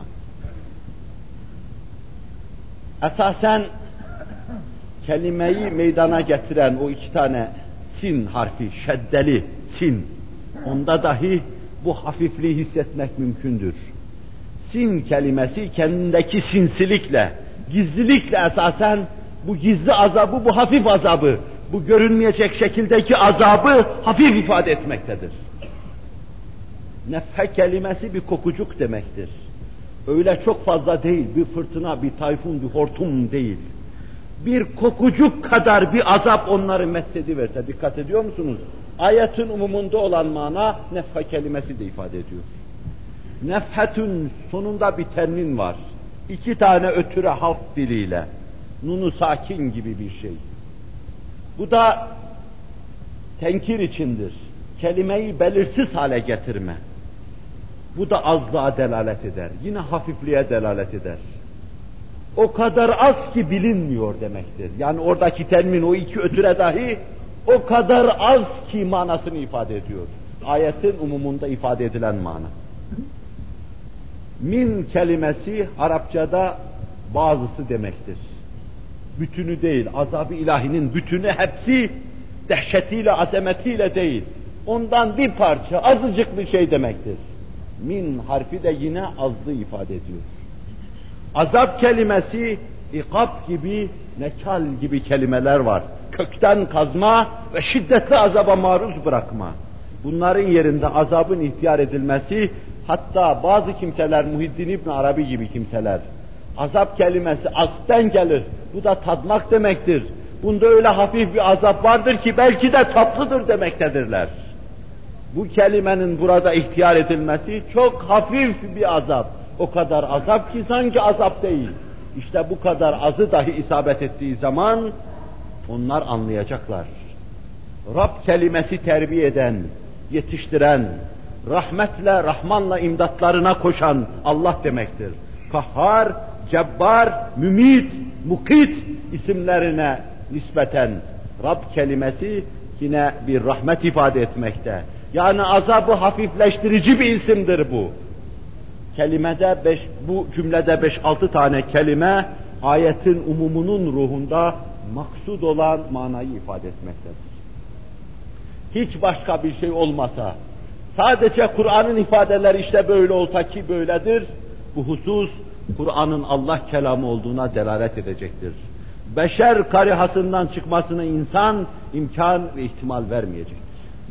Speaker 1: Esasen kelimeyi meydana getiren o 2 tane sin harfi, şeddeli sin, onda dahi bu hafifliği hissetmek mümkündür. Sin kelimesi kendindeki sinsilikle, gizlilikle esasen bu gizli azabı, bu hafif azabı, bu görünmeyecek şekildeki azabı hafif ifade etmektedir. Nefhe kelimesi bir kokucuk demektir. Öyle çok fazla değil, bir fırtına, bir tayfun, bir hortum değil. Bir kokucuk kadar bir azap onları meshediverse, dikkat ediyor musunuz? Ayetin umumunda olan mana nefhe kelimesi de ifade ediyor. Nefhetün sonunda bir tenvin var. 2 tane ötüre harf diliyle. Nunu sakin gibi bir şey. Bu da tenkir içindir. Kelimeyi belirsiz hale getirme. Bu da azlığa delalet eder. Yine hafifliğe delalet eder. O kadar az ki bilinmiyor demektir. Yani oradaki tenvin, o 2 ötüre dahi o kadar az ki manasını ifade ediyor. Ayetin umumunda ifade edilen mana. Min kelimesi Arapçada bazısı demektir. Bütünü değil, azab-ı ilahinin bütünü, hepsi dehşetiyle, azametiyle değil. Ondan bir parça, azıcık bir şey demektir. Min harfi de yine azlığı ifade ediyor. Azap kelimesi, ikab gibi, nekal gibi kelimeler var. Kökten kazma ve şiddetli azaba maruz bırakma. Bunların yerinde azabın ihtiyar edilmesi, hatta bazı kimseler, Muhiddin İbn Arabi gibi kimseler, azap kelimesi aslen gelir, bu da tadmak demektir. Bunda öyle hafif bir azap vardır ki belki de tatlıdır demektedirler. Bu kelimenin burada ihtiyar edilmesi çok hafif bir azap. O kadar azap ki sanki azap değil. İşte bu kadar azı dahi isabet ettiği zaman onlar anlayacaklar. Rab kelimesi terbiye eden, yetiştiren, rahmetle, rahmanla imdatlarına koşan Allah demektir. Kahhar, Cebbar, Mümit, Mukit isimlerine nispeten Rab kelimesi yine bir rahmet ifade etmekte. Yani azabı hafifleştirici bir isimdir bu. Bu cümlede 5-6 tane kelime ayetin umumunun ruhunda maksud olan manayı ifade etmektedir. Hiç başka bir şey olmasa, sadece Kur'an'ın ifadeleri işte böyle olsa ki böyledir, bu husus Kur'an'ın Allah kelamı olduğuna delalet edecektir. Beşer karihasından çıkmasına insan imkan ve ihtimal vermeyecektir.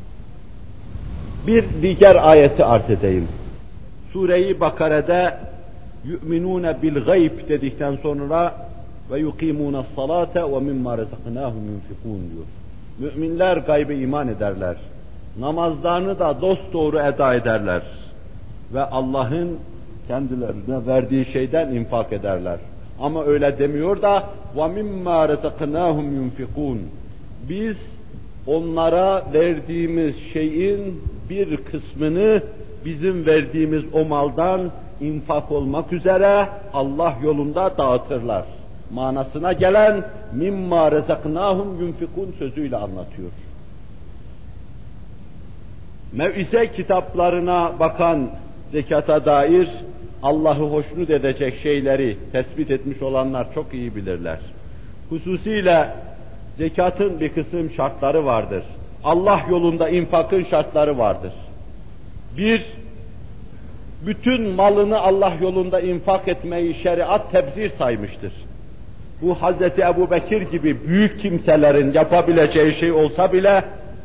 Speaker 1: Bir diğer ayeti arz edeyim. Sure-i Bakare'de yu'minûne bil gayb dedikten sonra ve yukîmûne salâte ve mimmâ rezaknâhum yunfikûn diyor. Müminler gaybe iman ederler. Namazlarını da dosdoğru eda ederler. Ve Allah'ın kendilerine verdiği şeyden infak ederler. Ama öyle demiyor da وَمِمَّا رَزَقْنَاهُمْ يُنْفِقُونَ Biz onlara verdiğimiz şeyin bir kısmını bizim verdiğimiz o maldan infak olmak üzere Allah yolunda dağıtırlar. Manasına gelen mimma rezaknahum yunfikun sözüyle anlatıyor. Mev'ize kitaplarına bakan zekata dair Allah'ı hoşnut edecek şeyleri tespit etmiş olanlar çok iyi bilirler. Hususiyle zekatın bir kısım şartları vardır. Allah yolunda infakın şartları vardır. Bir, bütün malını Allah yolunda infak etmeyi şeriat tebzir saymıştır. Bu Hazreti Ebubekir gibi büyük kimselerin yapabileceği şey olsa bile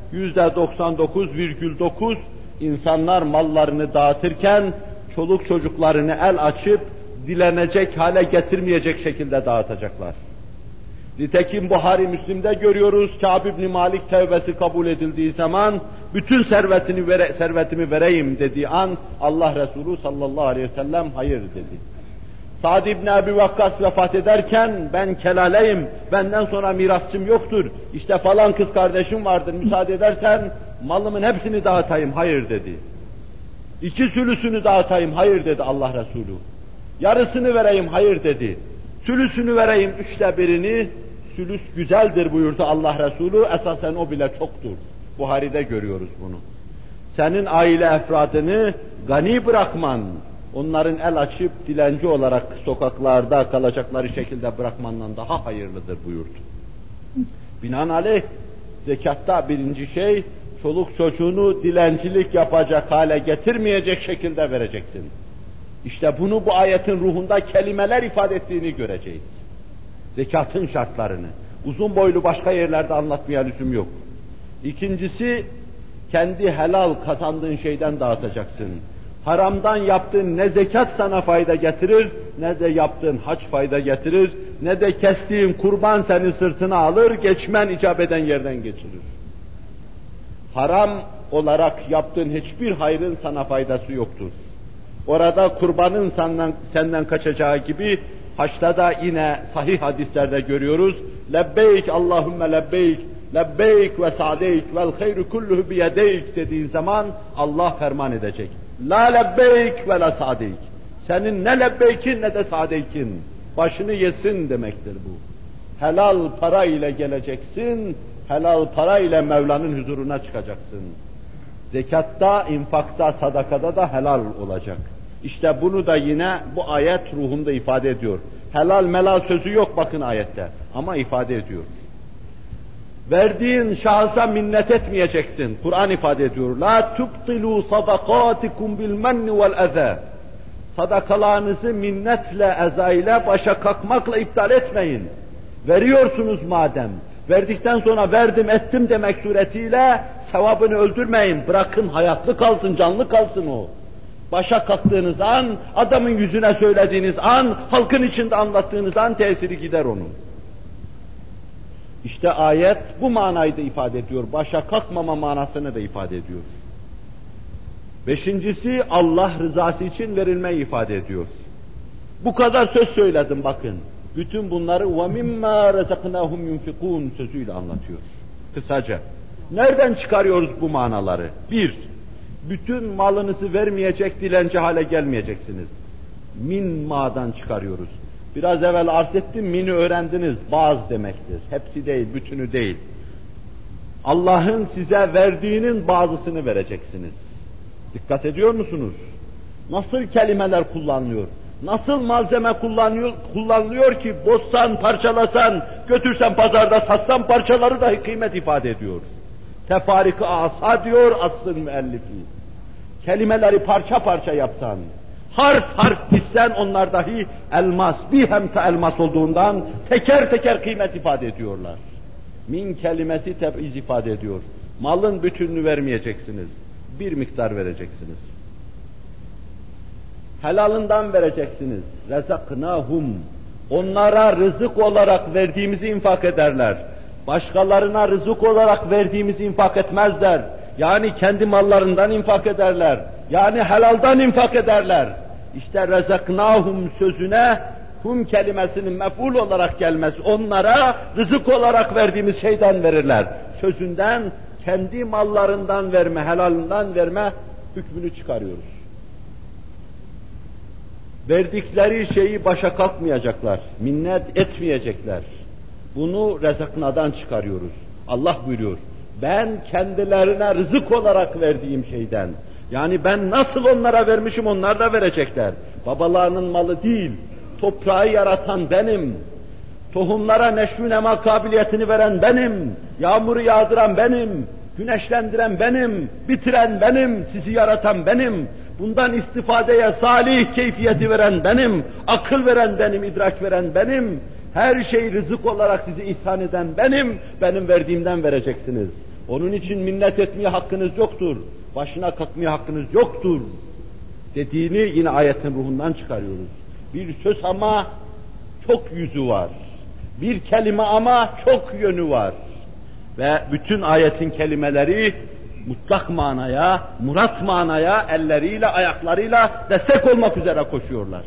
Speaker 1: %99,9 insanlar mallarını dağıtırken çoluk çocuklarını el açıp dilenecek hale getirmeyecek şekilde dağıtacaklar. Nitekim Buhari Müslim'de görüyoruz, Kâb ibn Malik tevbesi kabul edildiği zaman bütün servetimi vereyim dediği an Allah Resulü sallallahu aleyhi ve sellem hayır dedi. Sa'd ibn Ebi Vakkas vefat ederken ben kelaleyim, benden sonra mirasçım yoktur, işte falan kız kardeşim vardır, müsaade edersen malımın hepsini dağıtayım, hayır dedi. 2/3'ünü dağıtayım, hayır dedi Allah Resulü. Yarısını vereyim, hayır dedi. Sülüsünü vereyim, 1/3'ünü, sülüs güzeldir buyurdu Allah Resulü, esasen o bile çoktur. Buhari'de görüyoruz bunu. Senin aile efradını gani bırakman, onların el açıp dilenci olarak sokaklarda kalacakları şekilde bırakmandan daha hayırlıdır buyurdu. Binaenaleyh zekatta birinci şey, çoluk çocuğunu dilencilik yapacak hale getirmeyecek şekilde vereceksin. İşte bunu bu ayetin ruhunda kelimeler ifade ettiğini göreceğiz. Zekatın şartlarını. Uzun boylu başka yerlerde anlatmaya lüzum yok. İkincisi, kendi helal kazandığın şeyden dağıtacaksın. Haramdan yaptığın ne zekat sana fayda getirir, ne de yaptığın hac fayda getirir, ne de kestiğin kurban seni sırtına alır, geçmen icap eden yerden geçirir. Haram olarak yaptığın hiçbir hayrın sana faydası yoktur. Orada kurbanın senden kaçacağı gibi, haçta da yine sahih hadislerde görüyoruz. Lebbeyk Allahümme lebbeyk, lebbeyk ve sa'deyk vel hayru kulluhu biyedeyk dediğin zaman Allah ferman edecek. La lebbeyk ve la sa'deyk. Senin ne lebbeykin ne de sa'deykin. Başını yesin demektir bu. Helal para ile geleceksin, helal para ile Mevla'nın huzuruna çıkacaksın. Zekatta, infakta, sadakada da helal olacak. İşte bunu da yine bu ayet ruhunda ifade ediyor. Helal melal sözü yok bakın ayette ama ifade ediyor. Verdiğin şahsa minnet etmeyeceksin. Kur'an ifade ediyor. La tubtilu sadakatikum bil menni vel eza. Sadakalarınızı minnetle, eza ile, başa kalkmakla iptal etmeyin. Veriyorsunuz madem. Verdikten sonra verdim ettim demek suretiyle sevabını öldürmeyin. Bırakın hayatlı kalsın, canlı kalsın o. Başa kalktığınız an, adamın yüzüne söylediğiniz an, halkın içinde anlattığınız an tesiri gider onun. İşte ayet bu manayı da ifade ediyor. Başa kalkmama manasını da ifade ediyor. Beşincisi, Allah rızası için verilmeyi ifade ediyor. Bu kadar söz söyledim bakın. Bütün bunları وَمِمَّا رَزَقْنَاهُمْ يُنْفِقُونَ sözüyle anlatıyor. Kısaca. Nereden çıkarıyoruz bu manaları? Bir, bütün malınızı vermeyecek dilenci hale gelmeyeceksiniz. Min ma'dan çıkarıyoruz. Biraz evvel arz ettim, mini öğrendiniz. Bazı demektir. Hepsi değil, bütünü değil. Allah'ın size verdiğinin bazısını vereceksiniz. Dikkat ediyor musunuz? Nasıl kelimeler kullanılıyor? Nasıl malzeme kullanılıyor ki bozsan, parçalasan, götürsen pazarda satsan parçaları dahi kıymet ifade ediyor. Tefarik-i asa diyor asl-ı müellifi. Kelimeleri parça parça yapsan, harf harf gitsen onlar dahi elmas, bir hemte elmas olduğundan teker teker kıymet ifade ediyorlar. Min kelimesi teb'iz ifade ediyor. Malın bütününü vermeyeceksiniz. Bir miktar vereceksiniz. Helalından vereceksiniz. Rezaknahum. Onlara rızık olarak verdiğimizi infak ederler. Başkalarına rızık olarak verdiğimizi infak etmezler. Yani kendi mallarından infak ederler. Yani helaldan infak ederler. İşte rezaknahum sözüne hum kelimesinin mef'ul olarak gelmesi, onlara rızık olarak verdiğimiz şeyden verirler. Sözünden kendi mallarından verme, helalinden verme hükmünü çıkarıyoruz. Verdikleri şeyi başa kalkmayacaklar, minnet etmeyecekler. Bunu rezaknadan çıkarıyoruz. Allah buyuruyor, ben kendilerine rızık olarak verdiğim şeyden, yani ben nasıl onlara vermişim onlar da verecekler. Babalarının malı değil, toprağı yaratan benim, tohumlara neşv-ü nema kabiliyetini veren benim, yağmuru yağdıran benim, güneşlendiren benim, bitiren benim, sizi yaratan benim, bundan istifadeye salih keyfiyeti veren benim, akıl veren benim, idrak veren benim, her şeyi rızık olarak sizi ihsan eden benim, benim verdiğimden vereceksiniz. Onun için minnet etmeye hakkınız yoktur, başına kalkmaya hakkınız yoktur dediğini yine ayetin ruhundan çıkarıyoruz. Bir söz ama çok yüzü var. Bir kelime ama çok yönü var. Ve bütün ayetin kelimeleri mutlak manaya, murat manaya elleriyle, ayaklarıyla destek olmak üzere koşuyorlar.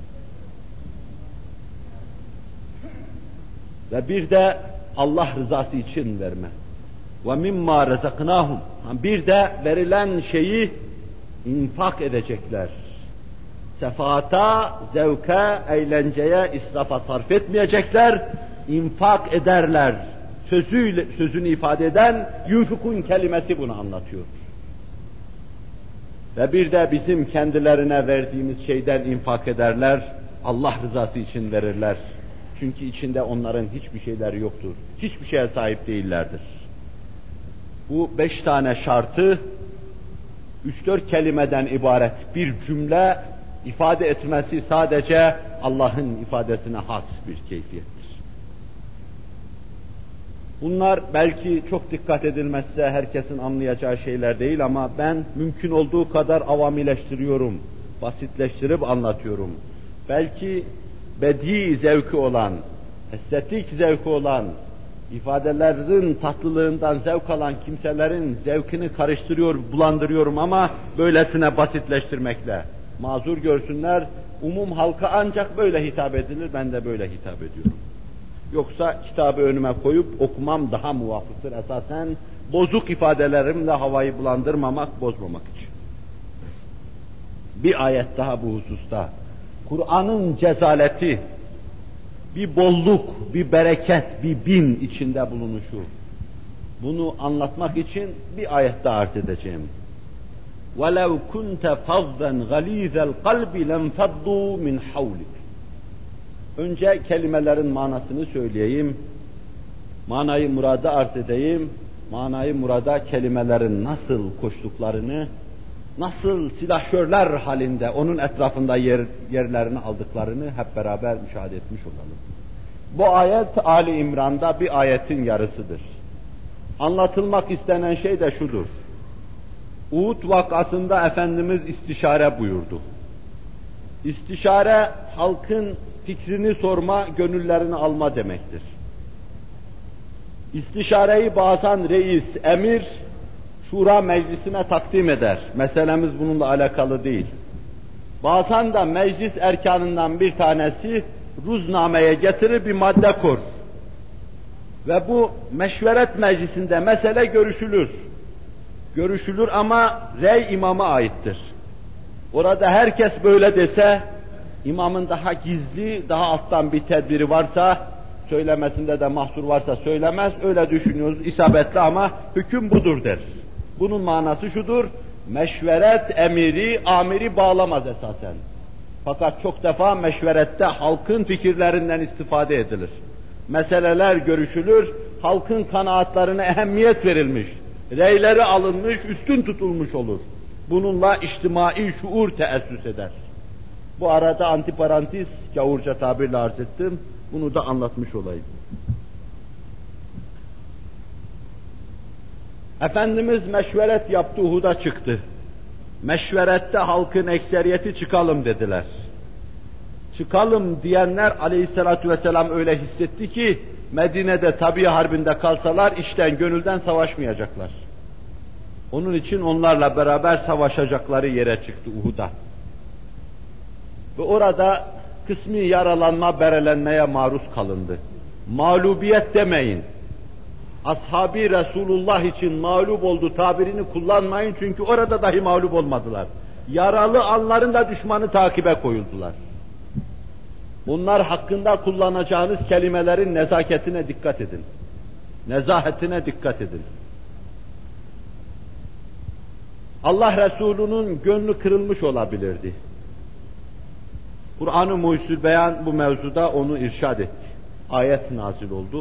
Speaker 1: Ve bir de Allah rızası için verme. وَمِمَّا رَزَقْنَاهُمْ Bir de verilen şeyi infak edecekler. Sefata, zevke, eğlenceye, israfa sarf etmeyecekler, infak ederler. Sözünü ifade eden yunfikun kelimesi bunu anlatıyor. Ve bir de bizim kendilerine verdiğimiz şeyden infak ederler, Allah rızası için verirler. Çünkü içinde onların hiçbir şeyleri yoktur. Hiçbir şeye sahip değillerdir. Bu 5 tane şartı 3-4 kelimeden ibaret bir cümle ifade etmesi sadece Allah'ın ifadesine has bir keyfiyettir. Bunlar belki çok dikkat edilmezse herkesin anlayacağı şeyler değil ama ben mümkün olduğu kadar avamileştiriyorum, basitleştirip anlatıyorum. Belki bedi zevki olan, estetik zevki olan, ifadelerin tatlılığından zevk alan kimselerin zevkini karıştırıyor, bulandırıyorum ama böylesine basitleştirmekle. Mazur görsünler, umum halka ancak böyle hitap edilir, ben de böyle hitap ediyorum. Yoksa kitabı önüme koyup okumam daha muvafıktır esasen, bozuk ifadelerimle havayı bulandırmamak, bozmamak için. Bir ayet daha bu hususta. Kur'an'ın cezaleti, bir bolluk, bir bereket, bir bin içinde bulunuşu. Bunu anlatmak için bir ayet daha arz edeceğim. وَلَوْ كُنْتَ فَضًّا غَلِيظَ الْقَلْبِ لَنْفَضُّوا مِنْ حَوْلِكَ. Önce kelimelerin manasını söyleyeyim, manayı murada arz edeyim, manayı murada kelimelerin nasıl koştuklarını, nasıl silahşörler halinde onun etrafında yerlerini aldıklarını hep beraber müşahede etmiş olalım. Bu ayet Ali İmran'da bir ayetin yarısıdır. Anlatılmak istenen şey de şudur. Uhud vakasında Efendimiz istişare buyurdu. İstişare halkın fikrini sorma, gönüllerini alma demektir. İstişareyi bazen reis, emir, şura meclisine takdim eder. Meselemiz bununla alakalı değil. Bazen de meclis erkanından bir tanesi ruznameye getirir bir madde kur. Ve bu meşveret meclisinde mesele görüşülür. Görüşülür ama rey imama aittir. Orada herkes böyle dese, imamın daha gizli, daha alttan bir tedbiri varsa, söylemesinde de mahsur varsa söylemez, öyle düşünüyoruz isabetli ama hüküm budur der. Bunun manası şudur, meşveret emiri, amiri bağlamaz esasen. Fakat çok defa meşverette halkın fikirlerinden istifade edilir. Meseleler görüşülür, halkın kanaatlarına ehemmiyet verilmiş, reyleri alınmış, üstün tutulmuş olur. Bununla içtimai şuur teessüs eder. Bu arada antiparantez, gavurca tabirle arz ettim, bunu da anlatmış olayım. Efendimiz meşveret yaptı, Uhud'a çıktı. Meşverette halkın ekseriyeti çıkalım dediler. Çıkalım diyenler aleyhissalatu vesselam öyle hissetti ki, Medine'de tabi harbinde kalsalar içten gönülden savaşmayacaklar. Onun için onlarla beraber savaşacakları yere çıktı Uhud'a. Ve orada kısmi yaralanma, berelenmeye maruz kalındı. Mağlubiyet demeyin. Ashab-ı Resulullah için mağlup oldu tabirini kullanmayın çünkü orada dahi mağlup olmadılar. Yaralı anların da düşmanı takibe koyuldular. Bunlar hakkında kullanacağınız kelimelerin nezaketine dikkat edin. Nezahetine dikkat edin. Allah Resulü'nün gönlü kırılmış olabilirdi. Kur'an-ı Muhyüzül Beyan bu mevzuda onu irşad etti. Ayet nazil oldu.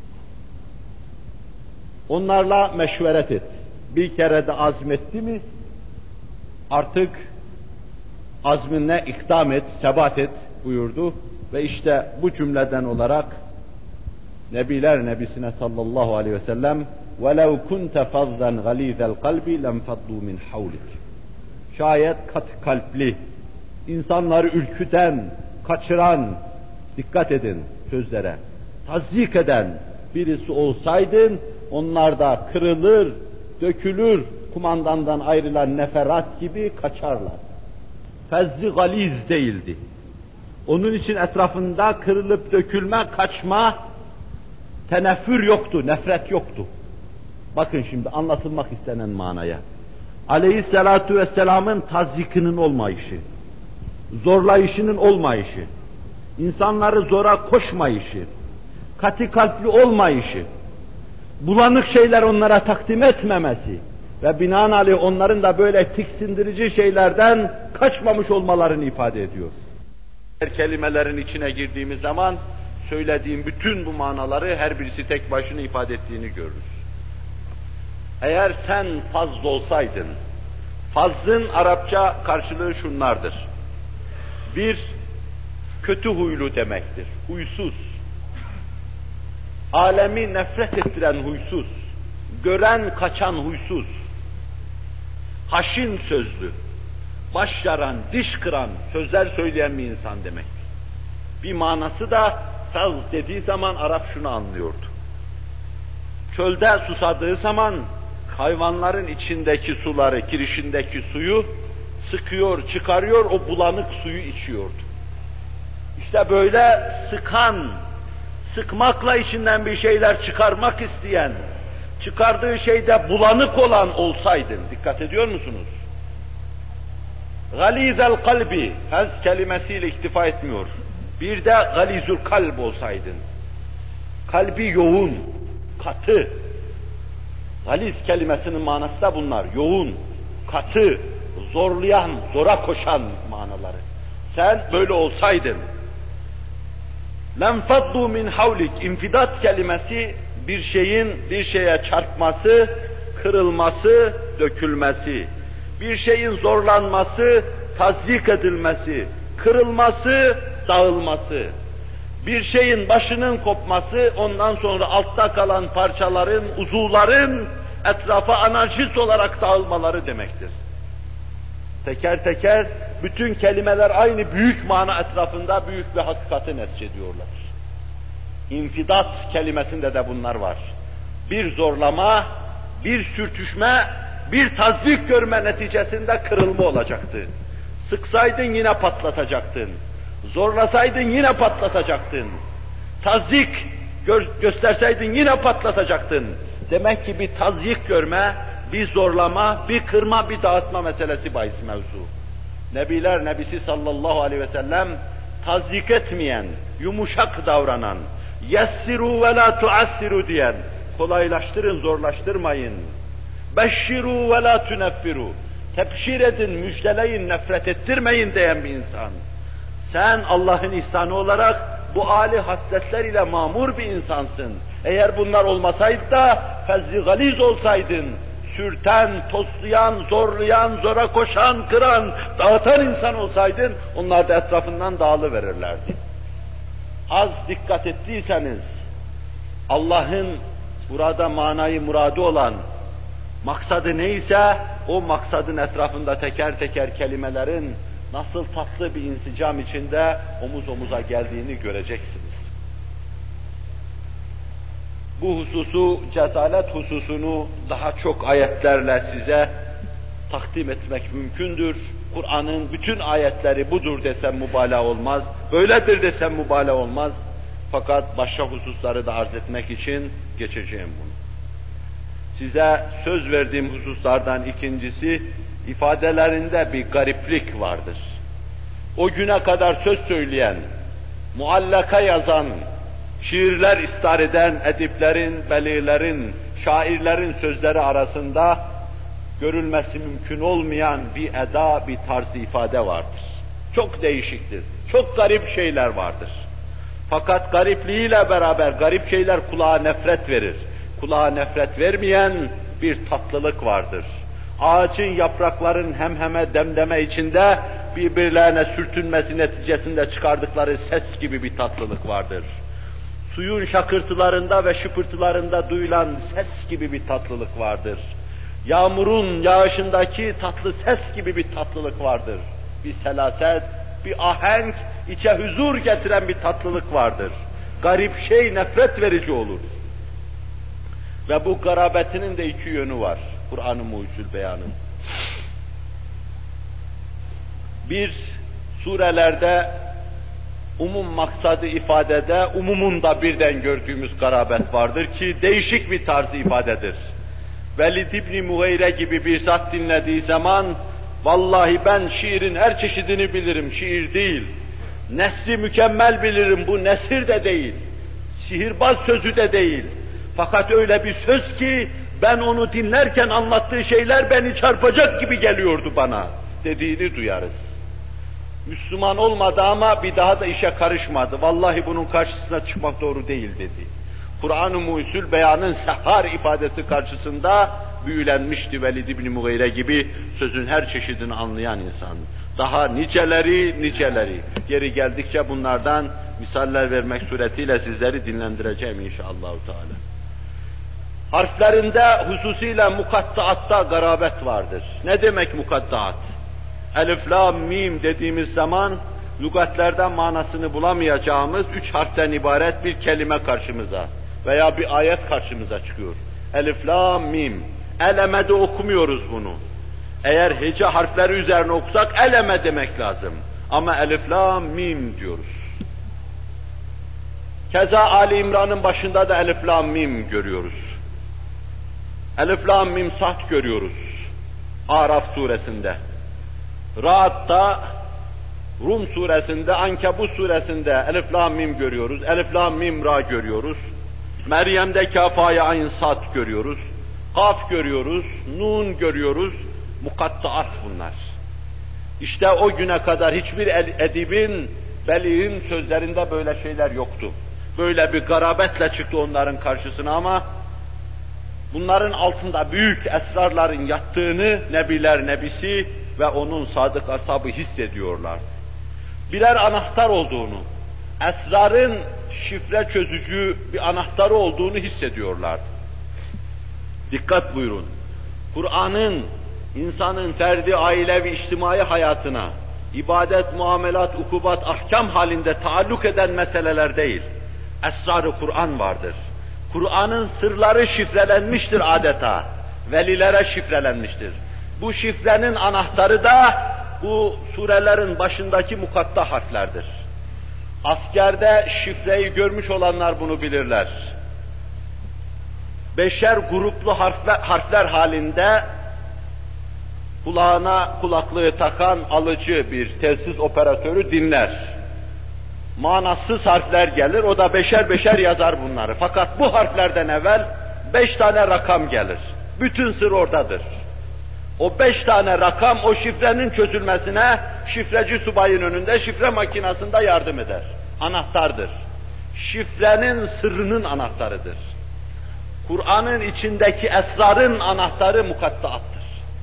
Speaker 1: Onlarla meşveret et. Bir kere de azmetti mi artık azminle ikdam et, sebat et buyurdu. Ve işte bu cümleden olarak Nebiler Nebisine sallallahu aleyhi ve sellem وَلَوْ كُنْتَ فَضًّا غَلِيظَ الْقَلْبِ لَنْفَضُّوا مِنْ حَوْلِكَ. Şayet katı kalpli, insanları ürküten, kaçıran, dikkat edin sözlere, tazdik eden birisi olsaydın, onlar da kırılır, dökülür, kumandandan ayrılan neferat gibi kaçarlar. Fezzi galiz değildi. Onun için etrafında kırılıp dökülme, kaçma, teneffür yoktu, nefret yoktu. Bakın şimdi anlatılmak istenen manaya. Aleyhissalatu vesselamın tazyikinin olmayışı, zorlayışının olmayışı, insanları zora koşmayışı, katı kalpli olmayışı, bulanık şeyler onlara takdim etmemesi ve binaenaleyh onların da böyle tiksindirici şeylerden kaçmamış olmalarını ifade ediyor. Kelimelerin içine girdiğimiz zaman söylediğim bütün bu manaları her birisi tek başına ifade ettiğini görürüz. Eğer sen fazl olsaydın, fazlın Arapça karşılığı şunlardır. Bir, kötü huylu demektir, huysuz. Alemi nefret ettiren huysuz, gören kaçan huysuz, haşin sözlü, baş yaran, diş kıran sözler söyleyen bir insan demek. Bir manası da faz dediği zaman Arap şunu anlıyordu. Çölde susadığı zaman hayvanların içindeki suları, kirişindeki suyu sıkıyor, çıkarıyor, o bulanık suyu içiyordu. İşte böyle sıkan, sıkmakla içinden bir şeyler çıkarmak isteyen, çıkardığı şeyde bulanık olan olsaydın, dikkat ediyor musunuz? Galizel kalbi, fez kelimesiyle iktifa etmiyor. Bir de galizul kalb olsaydın. Kalbi yoğun, katı. Galiz kelimesinin manası da bunlar. Yoğun, katı, zorlayan, zora koşan manaları. Sen böyle olsaydın. لَنْفَضُّوا مِنْ حَوْلِكَ İnfidat kelimesi bir şeyin bir şeye çarpması, kırılması, dökülmesi. Bir şeyin zorlanması, tazyik edilmesi, kırılması, dağılması. Bir şeyin başının kopması, ondan sonra altta kalan parçaların, uzuvların etrafa anarşist olarak dağılmaları demektir. Teker teker bütün kelimeler aynı büyük mana etrafında büyük bir hakikati nesçediyorlar. İnfidat kelimesinde de bunlar var. Bir zorlama, bir sürtüşme, bir tazyik görme neticesinde kırılma olacaktı. Sıksaydın yine patlatacaktın. Zorlasaydın yine patlatacaktın. Tazyik gösterseydin yine patlatacaktın. Demek ki bir tazyik görme, bir zorlama, bir kırma, bir dağıtma meselesi bahis mevzu. Nebiler Nebisi sallallahu aleyhi ve sellem tazyik etmeyen, yumuşak davranan, yessiru ve la tuassiru diyen, kolaylaştırın, zorlaştırmayın. Beşşiru ve la tuneffiru, tebşir edin, müjdeleyin, nefret ettirmeyin diyen bir insan. Sen Allah'ın ihsanı olarak bu âli hasletler ile mamur bir insansın. Eğer bunlar olmasaydı da fezzi galiz olsaydın, sürten, toslayan, zorlayan, zora koşan, kıran, dağıtan insan olsaydın, onlar da etrafından dağılıverirlerdi. Az dikkat ettiyseniz, Allah'ın burada manayı muradı olan, maksadı neyse, o maksadın etrafında teker teker kelimelerin nasıl tatlı bir insicam içinde omuz omuza geldiğini göreceksiniz. Bu hususu, cesalet hususunu daha çok ayetlerle size takdim etmek mümkündür. Kur'an'ın bütün ayetleri budur desem mübalağa olmaz, böyledir desem mübalağa olmaz. Fakat başka hususları da arz etmek için geçeceğim bunu. Size söz verdiğim hususlardan ikincisi, ifadelerinde bir gariplik vardır. O güne kadar söz söyleyen, muallaka yazan, şiirler istar eden ediplerin, beliğlerin, şairlerin sözleri arasında görülmesi mümkün olmayan bir eda, bir tarz ifade vardır. Çok değişiktir, çok garip şeyler vardır. Fakat garipliğiyle beraber garip şeyler kulağa nefret verir. Kulağa nefret vermeyen bir tatlılık vardır. Ağacın yaprakların hemheme demdeme içinde birbirlerine sürtünmesi neticesinde çıkardıkları ses gibi bir tatlılık vardır. Suyun şakırtılarında ve şıpırtılarında duyulan ses gibi bir tatlılık vardır. Yağmurun yağışındaki tatlı ses gibi bir tatlılık vardır. Bir selaset, bir ahenk, içe huzur getiren bir tatlılık vardır. Garip şey nefret verici olur. Ve bu garabetinin de iki yönü var. Kur'an-ı Mucizül Beyan'ın. Bir, surelerde umum maksadı ifadede, umumunda birden gördüğümüz garabet vardır ki değişik bir tarz ifadedir. Velid İbni Mughire gibi bir zat dinlediği zaman, vallahi ben şiirin her çeşidini bilirim, şiir değil. Nesri mükemmel bilirim, bu nesir de değil. Sihirbaz sözü de değil. Fakat öyle bir söz ki, ben onu dinlerken anlattığı şeyler beni çarpacak gibi geliyordu bana, dediğini duyarız. Müslüman olmadı ama bir daha da işe karışmadı. Vallahi bunun karşısına çıkmak doğru değil dedi. Kur'an-ı Mucizül Beyan'ın sehar ifadesi karşısında büyülenmişti Velid ibn Mughire gibi sözün her çeşidini anlayan insan. Daha niceleri. Yeri geldikçe bunlardan misaller vermek suretiyle sizleri dinlendireceğim inşallahü teala. Harflerinde hususiyle mukattaatta garabet vardır. Ne demek mukattaat? Elif, lam, mim dediğimiz zaman lügatlerden manasını bulamayacağımız 3 harften ibaret bir kelime karşımıza veya bir ayet karşımıza çıkıyor. Elif, lam, mim. Elemede okumuyoruz bunu. Eğer hece harfleri üzerine okusak eleme demek lazım. Ama elif, lam, mim diyoruz. Keza Ali İmran'ın başında da elif, lam, mim görüyoruz. Elif, lam, mim, sad görüyoruz. Araf suresinde. Ra'd'da, Rum suresinde, Ankebut suresinde elif, lam, mim görüyoruz. Elif, lam, mim, ra görüyoruz. Meryem'de kafaya ayn, sad görüyoruz. Kaf görüyoruz, nun görüyoruz. Mukattaat bunlar. İşte o güne kadar hiçbir edibin, beliğin sözlerinde böyle şeyler yoktu. Böyle bir garabetle çıktı onların karşısına ama bunların altında büyük esrarların yattığını Nebiler Nebisi ve onun sadık ashabı hissediyorlar. Birer anahtar olduğunu, esrarın şifre çözücü bir anahtarı olduğunu hissediyorlar. Dikkat buyurun. Kur'an'ın insanın ferdi, ailevi, içtimai hayatına, ibadet, muamelat, ukubat, ahkam halinde taalluk eden meseleler değil. Esrar-ı Kur'an vardır. Kur'an'ın sırları şifrelenmiştir adeta. Velilere şifrelenmiştir. Bu şifrenin anahtarı da bu surelerin başındaki mukatta harflerdir. Askerde şifreyi görmüş olanlar bunu bilirler. 5'er gruplu harfler halinde kulağına kulaklığı takan alıcı bir telsiz operatörü dinler. Manasız harfler gelir, o da 5'er yazar bunları. Fakat bu harflerden evvel 5 tane rakam gelir. Bütün sır oradadır. O 5 tane rakam o şifrenin çözülmesine şifreci subayın önünde, şifre makinasında yardım eder. Anahtardır. Şifrenin sırrının anahtarıdır. Kur'an'ın içindeki esrarın anahtarı mukattaattır.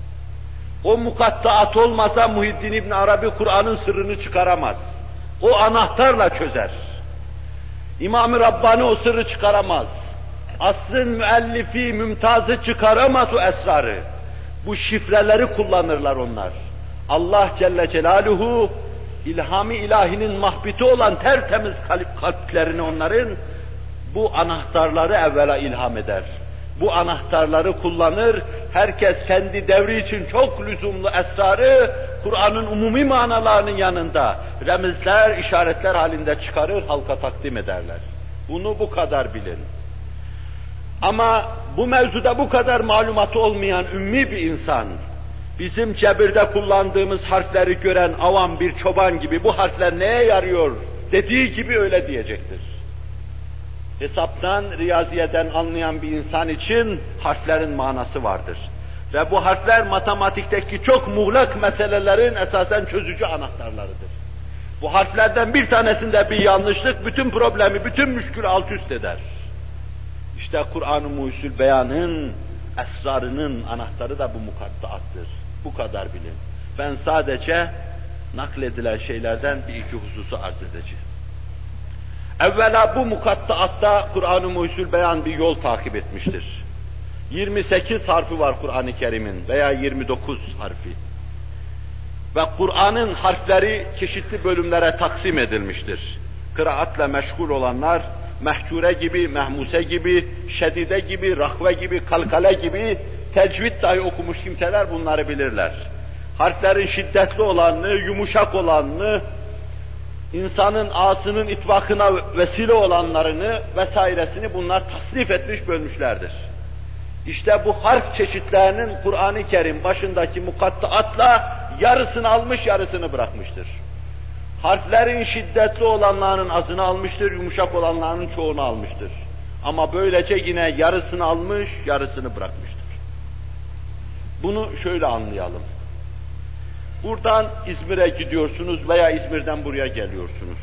Speaker 1: O mukattaat olmasa Muhiddin İbn Arabi Kur'an'ın sırrını çıkaramaz. O anahtarla çözer. İmam-ı Rabbani o sırrı çıkaramaz. Asrın müellifi, mümtazı çıkaramaz o esrarı. Bu şifreleri kullanırlar onlar. Allah Celle Celaluhu, ilham-ı ilahinin mahbiti olan tertemiz kalplerini onların bu anahtarları evvela ilham eder. Bu anahtarları kullanır, herkes kendi devri için çok lüzumlu esrarı, Kur'an'ın umumi manalarının yanında remizler, işaretler halinde çıkarır, halka takdim ederler. Bunu bu kadar bilin. Ama bu mevzuda bu kadar malumatı olmayan ümmi bir insan, bizim cebirde kullandığımız harfleri gören avam bir çoban gibi bu harfler neye yarıyor dediği gibi öyle diyecektir. Hesaptan, riyaziyeden anlayan bir insan için harflerin manası vardır. Ve bu harfler matematikteki çok muğlak meselelerin esasen çözücü anahtarlarıdır. Bu harflerden bir tanesinde bir yanlışlık bütün problemi, bütün müşkülü alt üst eder. İşte Kur'an-ı Muhyüzül Beyan'ın esrarının anahtarı da bu mukattaattır. Bu kadar bilin. Ben sadece nakledilen şeylerden bir iki hususu arz edeceğim. Evvela bu mukattaatta Kur'an-ı Muhyüzül Beyan bir yol takip etmiştir. 28 harfi var Kur'an-ı Kerim'in veya 29 harfi. Ve Kur'an'ın harfleri çeşitli bölümlere taksim edilmiştir. Kıraatla meşgul olanlar, mehcure gibi, mehmuse gibi, şedide gibi, rahve gibi, kalkale gibi, tecvid dahi okumuş kimseler bunları bilirler. Harflerin şiddetli olanını, yumuşak olanını, insanın ağzının itbakına vesile olanlarını vesairesini bunlar tasnif etmiş, bölmüşlerdir. İşte bu harf çeşitlerinin Kur'an-ı Kerim başındaki mukattaatla yarısını almış, yarısını bırakmıştır. Harflerin şiddetli olanlarının azını almıştır, yumuşak olanlarının çoğunu almıştır. Ama böylece yine yarısını almış, yarısını bırakmıştır. Bunu şöyle anlayalım. Buradan İzmir'e gidiyorsunuz veya İzmir'den buraya geliyorsunuz.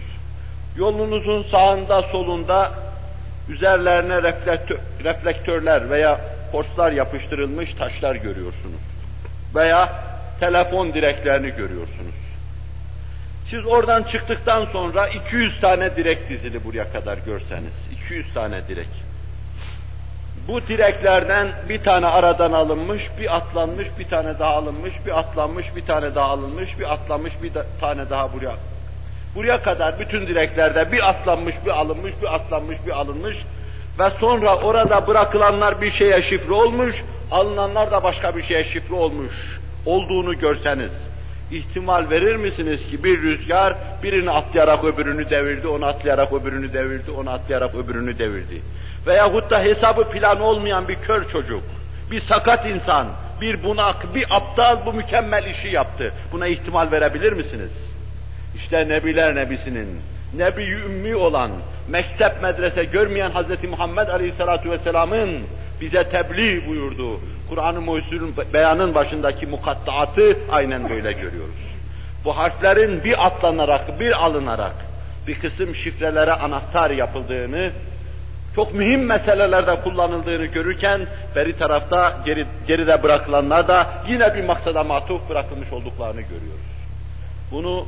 Speaker 1: Yolunuzun sağında, solunda üzerlerine reflektörler veya porslar yapıştırılmış taşlar görüyorsunuz. Veya telefon direklerini görüyorsunuz. Siz oradan çıktıktan sonra 200 tane direk dizili buraya kadar görseniz, 200 tane direk. Bu direklerden bir tane aradan alınmış, bir atlanmış, bir tane daha alınmış, bir atlanmış, bir tane daha alınmış, bir atlanmış, bir tane daha buraya. Buraya kadar bütün direklerde bir atlanmış, bir alınmış, bir atlanmış, bir alınmış ve sonra orada bırakılanlar bir şeye şifre olmuş, alınanlar da başka bir şeye şifre olmuş olduğunu görseniz, ihtimal verir misiniz ki bir rüzgar birini atlayarak öbürünü devirdi, onu atlayarak öbürünü devirdi, onu atlayarak öbürünü devirdi. Veyahut da hesabı planı olmayan bir kör çocuk, bir sakat insan, bir bunak, bir aptal bu mükemmel işi yaptı. Buna ihtimal verebilir misiniz? İşte Nebiler Nebisi'nin, Nebi-i Ümmi olan, mektep medrese görmeyen Hz. Muhammed Aleyhisselatü Vesselam'ın bize tebliğ buyurduğu, Kur'an-ı Muhyüzün'ün beyanın başındaki mukattaatı aynen böyle görüyoruz. Bu harflerin bir atlanarak, bir alınarak, bir kısım şifrelere anahtar yapıldığını, çok mühim meselelerde kullanıldığını görürken, beri tarafta geride bırakılanlar da yine bir maksada matuf bırakılmış olduklarını görüyoruz. Bunu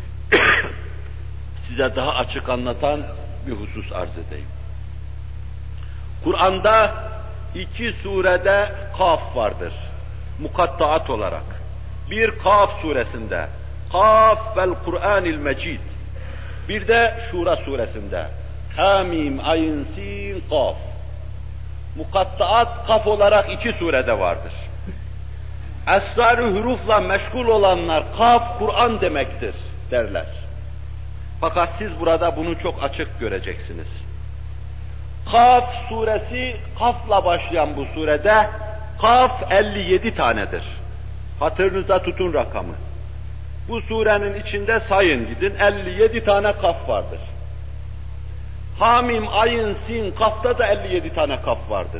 Speaker 1: size daha açık anlatan bir husus arz edeyim. Kur'an'da 2 surede Kaf vardır, mukattaat olarak. Bir Kaf suresinde, Kaf vel Kur'anil Mecid. Bir de Şura suresinde, Hamim, Ayn, Sin, Kaf. Mukattaat Kaf olarak 2 surede vardır. Esrar-ı hurufla meşgul olanlar Kaf Kur'an demektir derler. Fakat siz burada bunu çok açık göreceksiniz. Kaf suresi, Kaf'la başlayan bu surede, Kaf 57 tanedir. Hatırınızda tutun rakamı. Bu surenin içinde sayın gidin, 57 tane Kaf vardır. Hamim, Ayn, Sin, Kaf'ta da 57 tane Kaf vardır.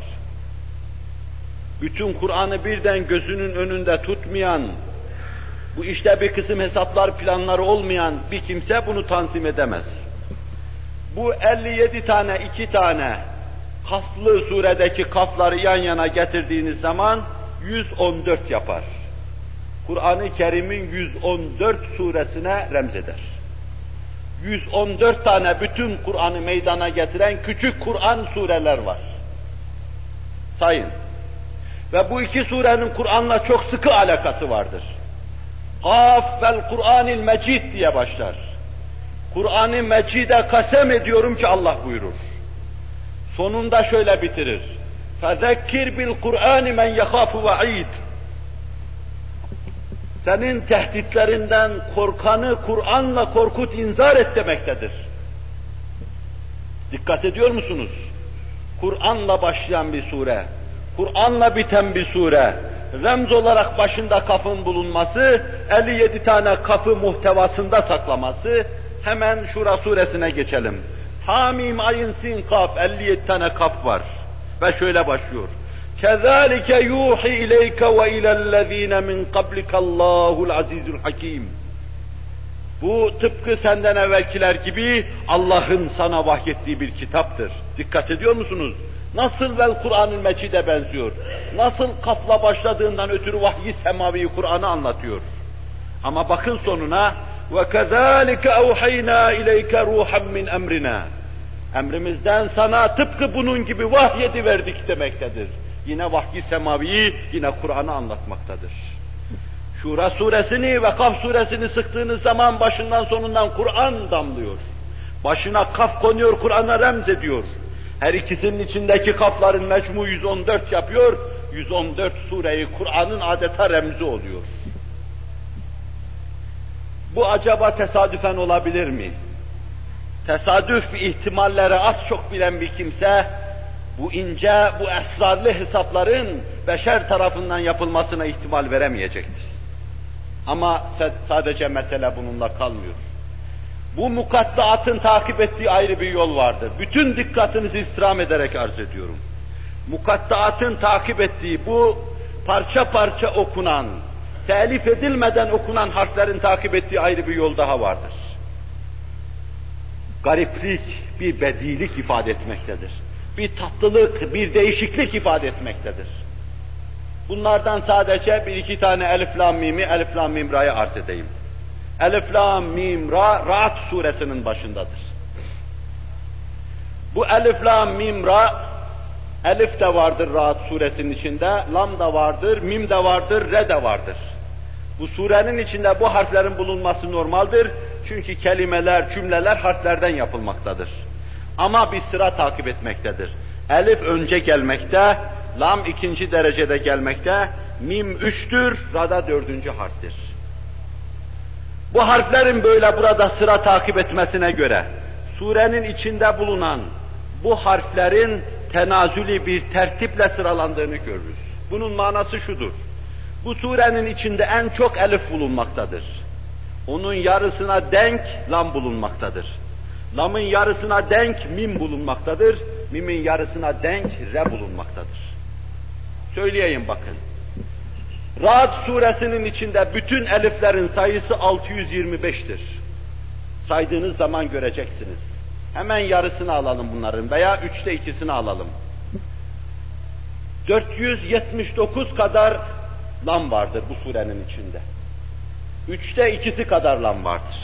Speaker 1: Bütün Kur'an'ı birden gözünün önünde tutmayan, bu işte bir kısım hesaplar, planları olmayan bir kimse bunu tanzim edemez. Bu 57 tane, 2 tane Kaflı suredeki Kafları yan yana getirdiğiniz zaman 114 yapar. Kur'an-ı Kerim'in 114 suresine remzeder. 114 tane bütün Kur'an'ı meydana getiren küçük Kur'an sureler var. Sayın. Ve bu 2 surenin Kur'an'la çok sıkı alakası vardır. Kaf vel Kur'anil Mecid diye başlar. Kur'an-ı Mecid'e kasem ediyorum ki Allah buyurur. Sonunda şöyle bitirir. فَذَكِّرْ بِالْقُرْآنِ مَنْ يَخَافُ وَعِيدٍ. Senin tehditlerinden korkanı Kur'an'la korkut, inzar et demektedir. Dikkat ediyor musunuz? Kur'an'la başlayan bir sure, Kur'an'la biten bir sure, remz olarak başında kafın bulunması, 57 tane kafı muhtevasında saklaması. Hemen Şura suresine geçelim. Hamim, Ayn, Sin, Kaf, 57 tane kaf var. Ve şöyle başlıyor. كَذَٰلِكَ يُوحِ اِلَيْكَ وَاِلَى الَّذ۪ينَ مِنْ قَبْلِكَ اللّٰهُ الْعَز۪يزُ الْحَك۪يمُ. Bu tıpkı senden evvelkiler gibi Allah'ın sana vahyettiği bir kitaptır. Dikkat ediyor musunuz? Nasıl vel Kur'an-ı Mecid'e benziyor? Nasıl Kaf'la başladığından ötürü vahyi semavi Kur'an'ı anlatıyor? Ama bakın sonuna وَكَذَٰلِكَ اَوْحَيْنَا اِلَيْكَ رُوحًا مِنْ اَمْرِنَا. Emrimizden sana tıpkı bunun gibi vahyediverdik demektedir. Yine vahyi semaviyi, yine Kur'an'ı anlatmaktadır. Şura suresini ve Kaf suresini sıktığınız zaman başından sonundan Kur'an damlıyor. Başına kaf konuyor, Kur'an'a remz ediyor. Her ikisinin içindeki kafların mecmu 114 yapıyor, 114 sureyi Kur'an'ın adeta remzi oluyor. Bu acaba tesadüfen olabilir mi? Tesadüf ihtimalleri az çok bilen bir kimse, bu ince, bu esrarlı hesapların beşer tarafından yapılmasına ihtimal veremeyecektir. Ama sadece mesele bununla kalmıyor. Bu mukattaatın takip ettiği ayrı bir yol vardır. Bütün dikkatinizi istirham ederek arz ediyorum. Mukattaatın takip ettiği bu parça parça okunan, telif edilmeden okunan harflerin takip ettiği ayrı bir yol daha vardır. Gariplik, bir bedilik ifade etmektedir. bir tatlılık, bir değişiklik ifade etmektedir. Bunlardan sadece bir iki tane elif lam mimi, elif lam mim ra'yı arz edeyim. Elif lam mim ra, Ra'd suresinin başındadır. Bu elif lam mim ra, elif de vardır Ra'd suresinin içinde, lam da vardır, mim de vardır, re de vardır. Bu surenin içinde bu harflerin bulunması normaldir. Çünkü kelimeler, cümleler harflerden yapılmaktadır. Ama bir sıra takip etmektedir. Elif önce gelmekte, lam ikinci derecede gelmekte, mim üçtür, ra'da dördüncü harftir. Bu harflerin böyle burada sıra takip etmesine göre, surenin içinde bulunan bu harflerin tenazüli bir tertiple sıralandığını görürüz. Bunun manası şudur: bu surenin içinde en çok elif bulunmaktadır. Onun yarısına denk lam bulunmaktadır. Lamın yarısına denk mim bulunmaktadır. Mimin yarısına denk re bulunmaktadır. Söyleyeyim bakın. Ra'd suresinin içinde bütün eliflerin sayısı 625'tir. Saydığınız zaman göreceksiniz. Hemen yarısını alalım bunların veya 3'te 2'sini alalım. 479 kadar lam vardır bu surenin içinde. 3'te 2'si kadar lam vardır.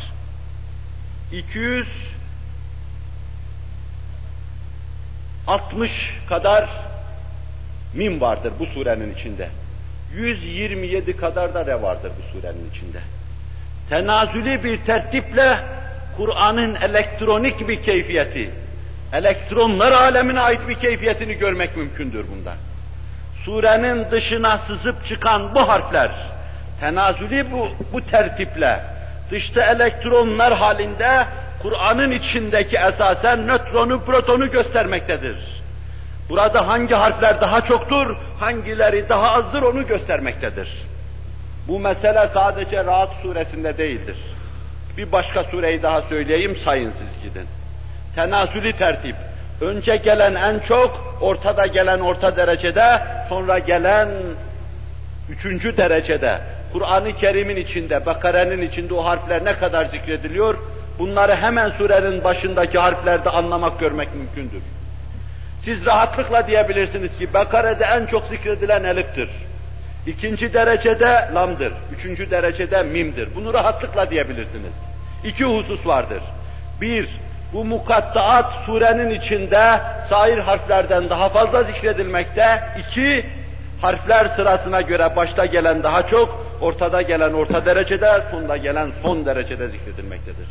Speaker 1: 260 kadar mim vardır bu surenin içinde. 127 kadar da re vardır bu surenin içinde. Tenazüli bir tertiple Kur'an'ın elektronik bir keyfiyeti, elektronlar alemine ait bir keyfiyetini görmek mümkündür bunda. Surenin dışına sızıp çıkan bu harfler, tenazüli bu tertiple, dışta elektronlar halinde Kur'an'ın içindeki esasen nötronu, protonu göstermektedir. Burada hangi harfler daha çoktur, hangileri daha azdır onu göstermektedir. Bu mesele sadece Ra'd suresinde değildir. Bir başka sureyi daha söyleyeyim, sayın siz gidin. Tenasülü tertip. Önce gelen en çok, ortada gelen orta derecede, sonra gelen üçüncü derecede. Kur'an-ı Kerim'in içinde, Bakara'nın içinde o harfler ne kadar zikrediliyor? Bunları hemen surenin başındaki harflerde anlamak, görmek mümkündür. Siz rahatlıkla diyebilirsiniz ki Bakara'da en çok zikredilen eliftir. İkinci derecede lamdır, üçüncü derecede mimdir. Bunu rahatlıkla diyebilirsiniz. İki husus vardır. Bir, bu mukattaat surenin içinde sair harflerden daha fazla zikredilmekte. İki, harfler sırasına göre başta gelen daha çok, ortada gelen orta derecede, sonda gelen son derecede zikredilmektedir.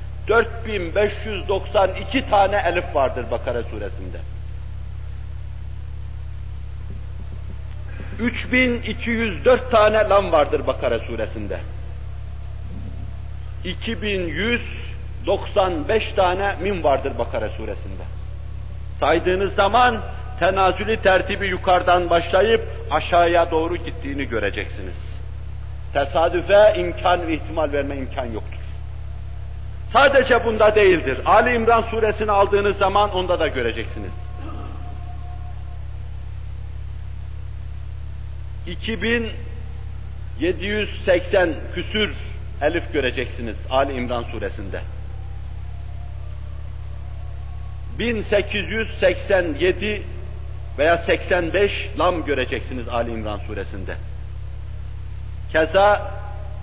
Speaker 1: 4592 tane elif vardır Bakara suresinde. 3204 tane lam vardır Bakara suresinde. 2195 tane mim vardır Bakara suresinde. Saydığınız zaman tenazülü tertibi yukarıdan başlayıp aşağıya doğru gittiğini göreceksiniz. Tesadüfe imkan ve ihtimal verme imkan yoktur. Sadece bunda değildir. Ali İmran suresini aldığınız zaman onda da göreceksiniz. 2780 küsür elif göreceksiniz Ali İmran suresinde. 1887 veya 85 lam göreceksiniz Ali İmran suresinde. Keza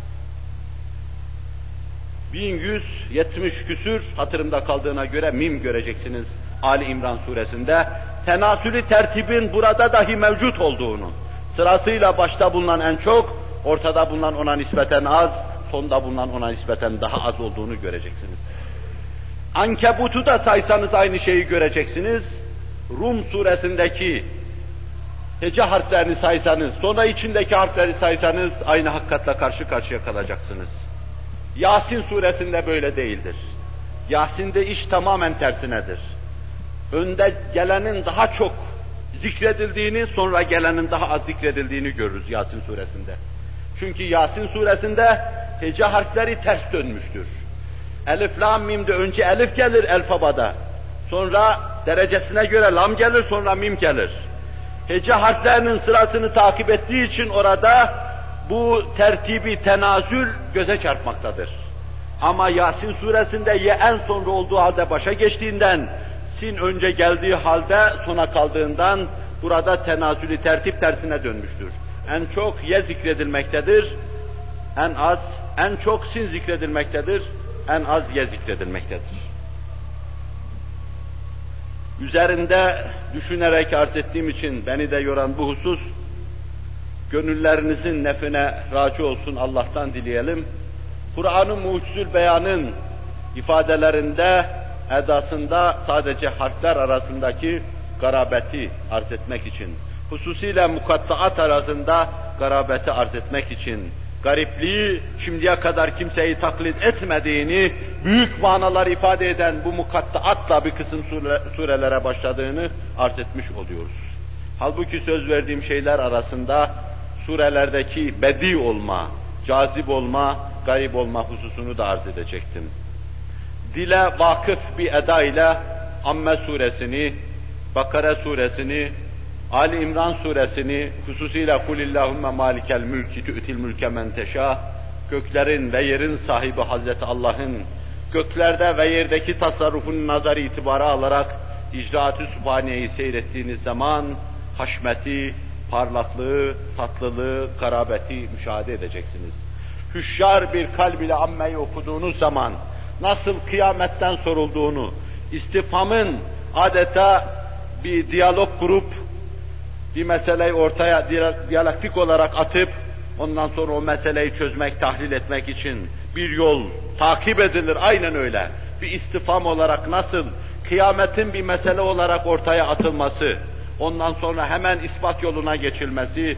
Speaker 1: 1170 küsür hatırımda kaldığına göre mim göreceksiniz Ali İmran suresinde. Tenasülü tertibin burada dahi mevcut olduğunu, sırasıyla başta bulunan en çok, ortada bulunan ona nispeten az, sonda bulunan ona nispeten daha az olduğunu göreceksiniz. Ankebut'u da saysanız aynı şeyi göreceksiniz. Rum suresindeki hece harflerini saysanız, sonra içindeki harfleri saysanız aynı hakikatle karşı karşıya kalacaksınız. Yasin suresinde böyle değildir. Yasin'de iş tamamen tersinedir. Önde gelenin daha çok zikredildiğini, sonra gelenin daha az zikredildiğini görürüz Yasin suresinde. Çünkü Yasin suresinde hece harfleri ters dönmüştür. Elif, lam, mim'de önce elif gelir alfabada. Sonra derecesine göre lam gelir, sonra mim gelir. Hece harflerinin sırasını takip ettiği için orada bu tertibi tenazül göze çarpmaktadır. Ama Yasin suresinde ye en sonra olduğu halde başa geçtiğinden sin önce geldiği halde sona kaldığından burada tenazülü tertip tersine dönmüştür. En çok ye zikredilmektedir, en çok sin zikredilmektedir, en az ye zikredilmektedir. Üzerinde düşünerek arz ettiğim için beni de yoran bu husus, gönüllerinizin nefine raci olsun Allah'tan dileyelim. Kur'an-ı Mucizül Beyan'ın ifadelerinde, edasında sadece harfler arasındaki garabeti arz etmek için, hususiyle mukattaat arasında garabeti arz etmek için, garipliği şimdiye kadar kimseyi taklit etmediğini, büyük manalar ifade eden bu mukattaatla bir kısım surelere başladığını arz etmiş oluyoruz. Halbuki söz verdiğim şeyler arasında surelerdeki bedi olma, cazip olma, garip olma hususunu da arz edecektim. Dile vakıf bir eda ile Amme suresini, Bakara suresini, Ali İmran suresini, hususiyle kulillahümme malikel mülki tu'til mülke men teşâ, göklerin ve yerin sahibi Hazreti Allah'ın göklerde ve yerdeki tasarrufun nazarı itibara alarak icraat-ı sübhaneyi seyrettiğiniz zaman haşmeti, parlaklığı, tatlılığı, garabeti müşahede edeceksiniz. Hüşyar bir kalb ile ammeyi okuduğunuz zaman nasıl kıyametten sorulduğunu, istifhamın adeta bir diyalog kurup, bir meseleyi ortaya diyalektik olarak atıp, ondan sonra o meseleyi çözmek, tahlil etmek için bir yol takip edilir, aynen öyle. Bir istifham olarak nasıl kıyametin bir mesele olarak ortaya atılması, ondan sonra hemen ispat yoluna geçilmesi,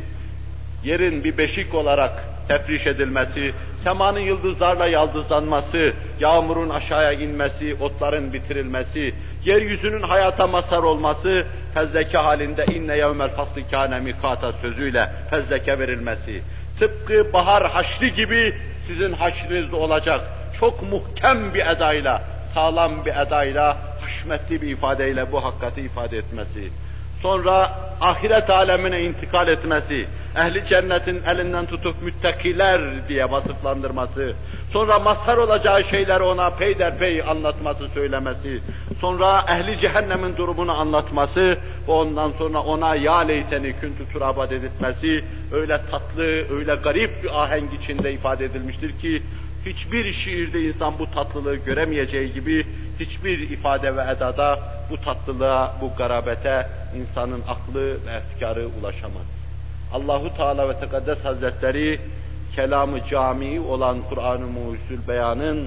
Speaker 1: yerin bir beşik olarak tefriş edilmesi, semanın yıldızlarla yaldızlanması, yağmurun aşağıya inmesi, otların bitirilmesi, yeryüzünün hayata mazhar olması, fezleke halinde inne yevmel faslı kâne mikâta sözüyle fezleke verilmesi, tıpkı bahar haşri gibi sizin haşrinizde olacak, çok muhkem bir edayla, sağlam bir edayla, haşmetli bir ifadeyle bu hakikati ifade etmesi, sonra ahiret alemine intikal etmesi, ehli cennetin elinden tutup müttakiler diye vasıflandırması, sonra mazhar olacağı şeyleri ona peyderpey anlatması, söylemesi, sonra ehli cehennemin durumunu anlatması ve ondan sonra ona ya leyteni kuntu turaba dedirtmesi, öyle tatlı, öyle garip bir ahenk içinde ifade edilmiştir ki, hiçbir şiirde insan bu tatlılığı göremeyeceği gibi, hiçbir ifade ve edada bu tatlılığa, bu garabete insanın aklı ve efkarı ulaşamaz. Allahu Teala ve Tekaddes Hazretleri, kelamı cami olan Kur'an-ı Mucizül Beyan'ın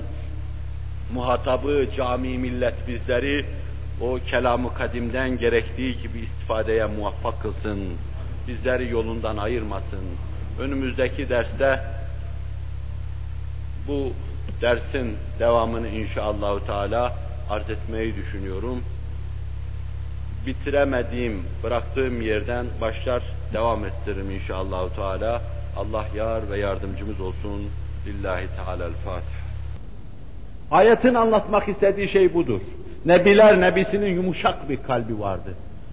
Speaker 1: muhatabı cami millet bizleri, o kelamı kadimden gerektiği gibi istifadeye muvaffak kılsın, bizleri yolundan ayırmasın. Önümüzdeki derste bu dersin devamını inşallahü teala arz etmeyi düşünüyorum. Bitiremediğim, bıraktığım yerden başlar, devam ettiririm inşallahü teala. Allah yar ve yardımcımız olsun. Lillahi Teala'l-Fatiha. Ayetin anlatmak istediği şey budur. Nebiler nebisinin yumuşak bir kalbi vardı.